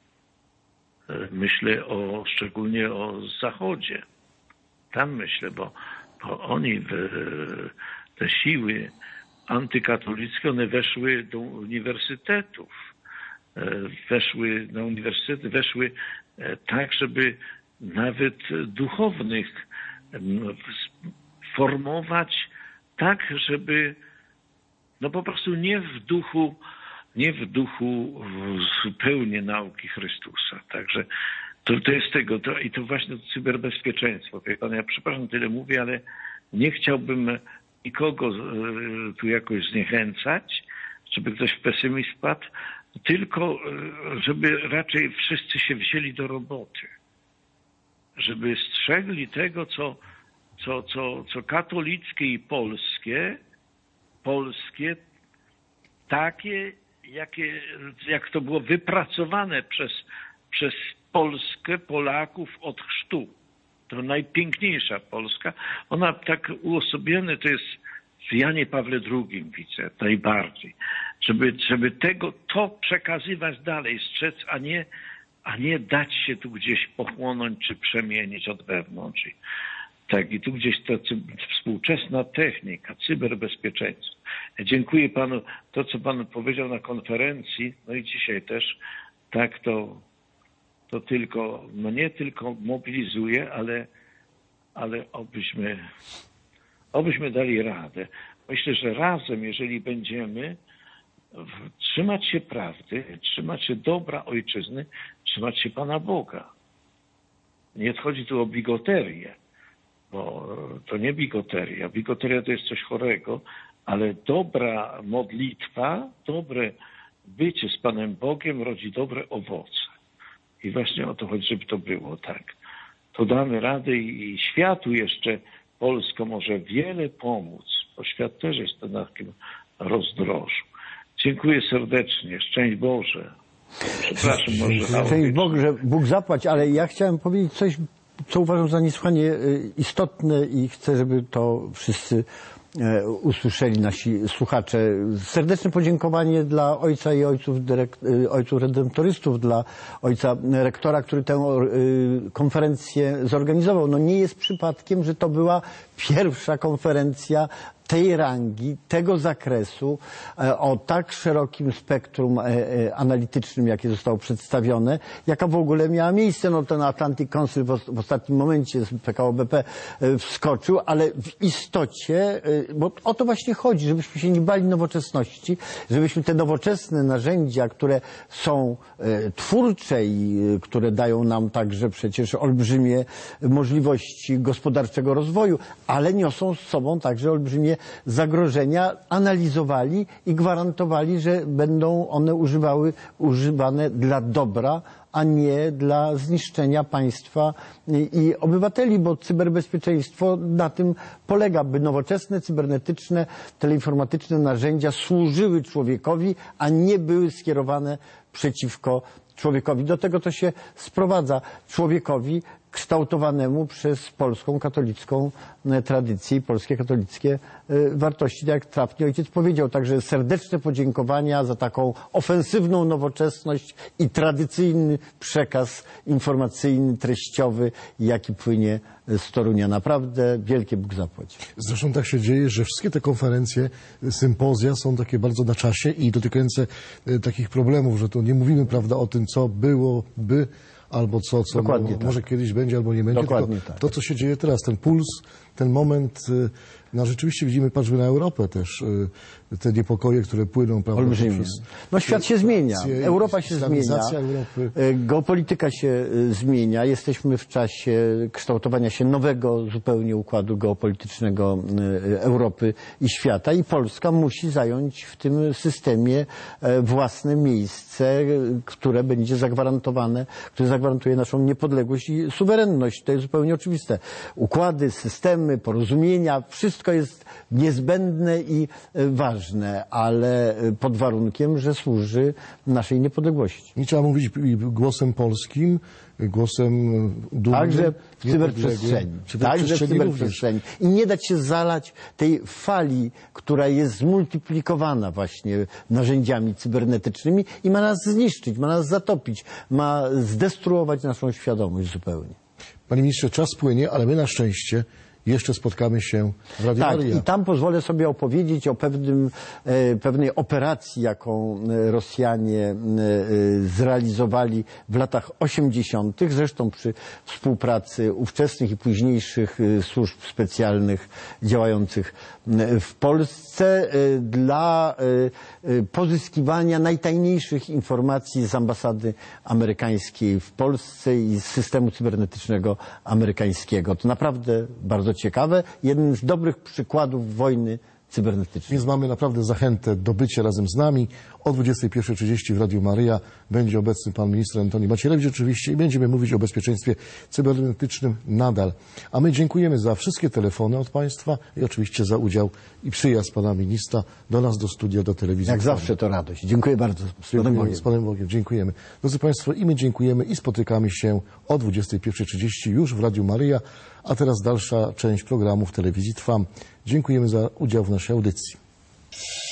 Myślę o, szczególnie o Zachodzie. Tam myślę, bo, bo oni, w, te siły antykatolickie, one weszły do uniwersytetów. Weszły na uniwersytety, weszły tak, żeby nawet duchownych formować tak, żeby no po prostu nie w duchu, nie w duchu zupełnie nauki Chrystusa. Także to, to jest tego, to, i to właśnie to cyberbezpieczeństwo. Wie pan, ja przepraszam, tyle mówię, ale nie chciałbym nikogo tu jakoś zniechęcać, żeby ktoś w pesymizm wpadł, tylko żeby raczej wszyscy się wzięli do roboty. Żeby strzegli tego, co, co, co, co katolickie i polskie, polskie, takie, jakie, jak to było wypracowane przez, przez Polskę, Polaków od chrztu. To najpiękniejsza Polska. Ona tak uosobiona to jest w Janie Pawle drugim, widzę, najbardziej. Żeby, żeby tego, to przekazywać dalej, strzec, a nie, a nie dać się tu gdzieś pochłonąć czy przemienić od wewnątrz. Tak, i tu gdzieś ta współczesna technika, cyberbezpieczeństwo. Dziękuję panu, to co pan powiedział na konferencji, no i dzisiaj też, tak to, to tylko, no nie tylko mobilizuje, ale, ale obyśmy, obyśmy dali radę. Myślę, że razem, jeżeli będziemy trzymać się prawdy, trzymać się dobra ojczyzny, trzymać się Pana Boga. Nie chodzi tu o bigoterię, bo to nie bigoteria. Bigoteria to jest coś chorego, ale dobra modlitwa, dobre bycie z Panem Bogiem rodzi dobre owoce. I właśnie o to chodzi, żeby to było tak. To damy radę i światu jeszcze Polska może wiele pomóc, bo świat też jest na takim rozdrożu. Dziękuję serdecznie. Szczęść Boże. Przepraszam, może... Szczęść Boże, Bóg zapłać, ale ja chciałem powiedzieć coś, co uważam za niesłychanie istotne i chcę, żeby to wszyscy usłyszeli, nasi słuchacze. Serdeczne podziękowanie dla ojca i ojców, dyrekt, ojców redemptorystów, dla ojca rektora, który tę konferencję zorganizował. No nie jest przypadkiem, że to była pierwsza konferencja tej rangi, tego zakresu, o tak szerokim spektrum analitycznym, jakie zostało przedstawione, jaka w ogóle miała miejsce. No ten Atlantic Council w ostatnim momencie z P K O B P wskoczył, ale w istocie, bo o to właśnie chodzi, żebyśmy się nie bali nowoczesności, żebyśmy te nowoczesne narzędzia, które są twórcze i które dają nam także przecież olbrzymie możliwości gospodarczego rozwoju, ale niosą z sobą także olbrzymie zagrożenia, analizowali i gwarantowali, że będą one używały, używane dla dobra, a nie dla zniszczenia państwa i, i obywateli, bo cyberbezpieczeństwo na tym polega, by nowoczesne, cybernetyczne, teleinformatyczne narzędzia służyły człowiekowi, a nie były skierowane przeciwko człowiekowi. Do tego to się sprowadza, człowiekowi kształtowanemu przez polską katolicką tradycję i polskie katolickie wartości, tak jak trafnie ojciec powiedział. Także serdeczne podziękowania za taką ofensywną nowoczesność i tradycyjny przekaz informacyjny, treściowy, jaki płynie z Torunia. Naprawdę wielkie Bóg zapłać. Zresztą tak się dzieje, że wszystkie te konferencje, sympozja są takie bardzo na czasie i dotykające takich problemów, że tu nie mówimy, prawda, o tym, co byłoby, albo co, co mo, tak. może kiedyś będzie, albo nie będzie. Dokładnie tylko tak. To, co się dzieje teraz, ten puls, ten moment, No rzeczywiście widzimy, patrzmy na Europę też, y, te niepokoje, które płyną, prawda? Olbrzymie. Przez, No świat się zmienia, Europa się zmienia, islamizacja Europy. geopolityka się zmienia, jesteśmy w czasie kształtowania się nowego zupełnie układu geopolitycznego Europy i świata i Polska musi zająć w tym systemie własne miejsce, które będzie zagwarantowane, które zagwarantuje naszą niepodległość i suwerenność. To jest zupełnie oczywiste. Układy, systemy, porozumienia, wszystko jest niezbędne i ważne, ale pod warunkiem, że służy naszej niepodległości. I trzeba mówić głosem polskim, głosem dumnym. Także w cyberprzestrzeni. Także w cyberprzestrzeni. I nie dać się zalać tej fali, która jest zmultiplikowana właśnie narzędziami cybernetycznymi i ma nas zniszczyć, ma nas zatopić, ma zdestruować naszą świadomość zupełnie. Panie ministrze, czas płynie, ale my na szczęście jeszcze spotkamy się w Radiu Tak, Maryja. i tam pozwolę sobie opowiedzieć o pewnym, e, pewnej operacji, jaką Rosjanie e, zrealizowali w latach osiemdziesiątych, zresztą przy współpracy ówczesnych i późniejszych e, służb specjalnych działających w Polsce e, dla e, pozyskiwania najtajniejszych informacji z ambasady amerykańskiej w Polsce i z systemu cybernetycznego amerykańskiego. To naprawdę bardzo ciekawe. Jeden z dobrych przykładów wojny cybernetycznej. Więc mamy naprawdę zachętę do bycia razem z nami. O dwudziestej pierwszej trzydzieści w Radiu Maryja będzie obecny pan minister Antoni Macierewicz oczywiście i będziemy mówić o bezpieczeństwie cybernetycznym nadal. A my dziękujemy za wszystkie telefony od państwa i oczywiście za udział i przyjazd pana ministra do nas, do studia, do telewizji. Jak zawsze to radość. Dziękuję bardzo. Z Panem Bogiem. Z Panem Bogiem. Dziękujemy. Drodzy państwo, i my dziękujemy i spotykamy się o dwudziestej pierwszej trzydzieści już w Radiu Maryja. A teraz dalsza część programu w telewizji Trwam. Dziękujemy za udział w naszej audycji.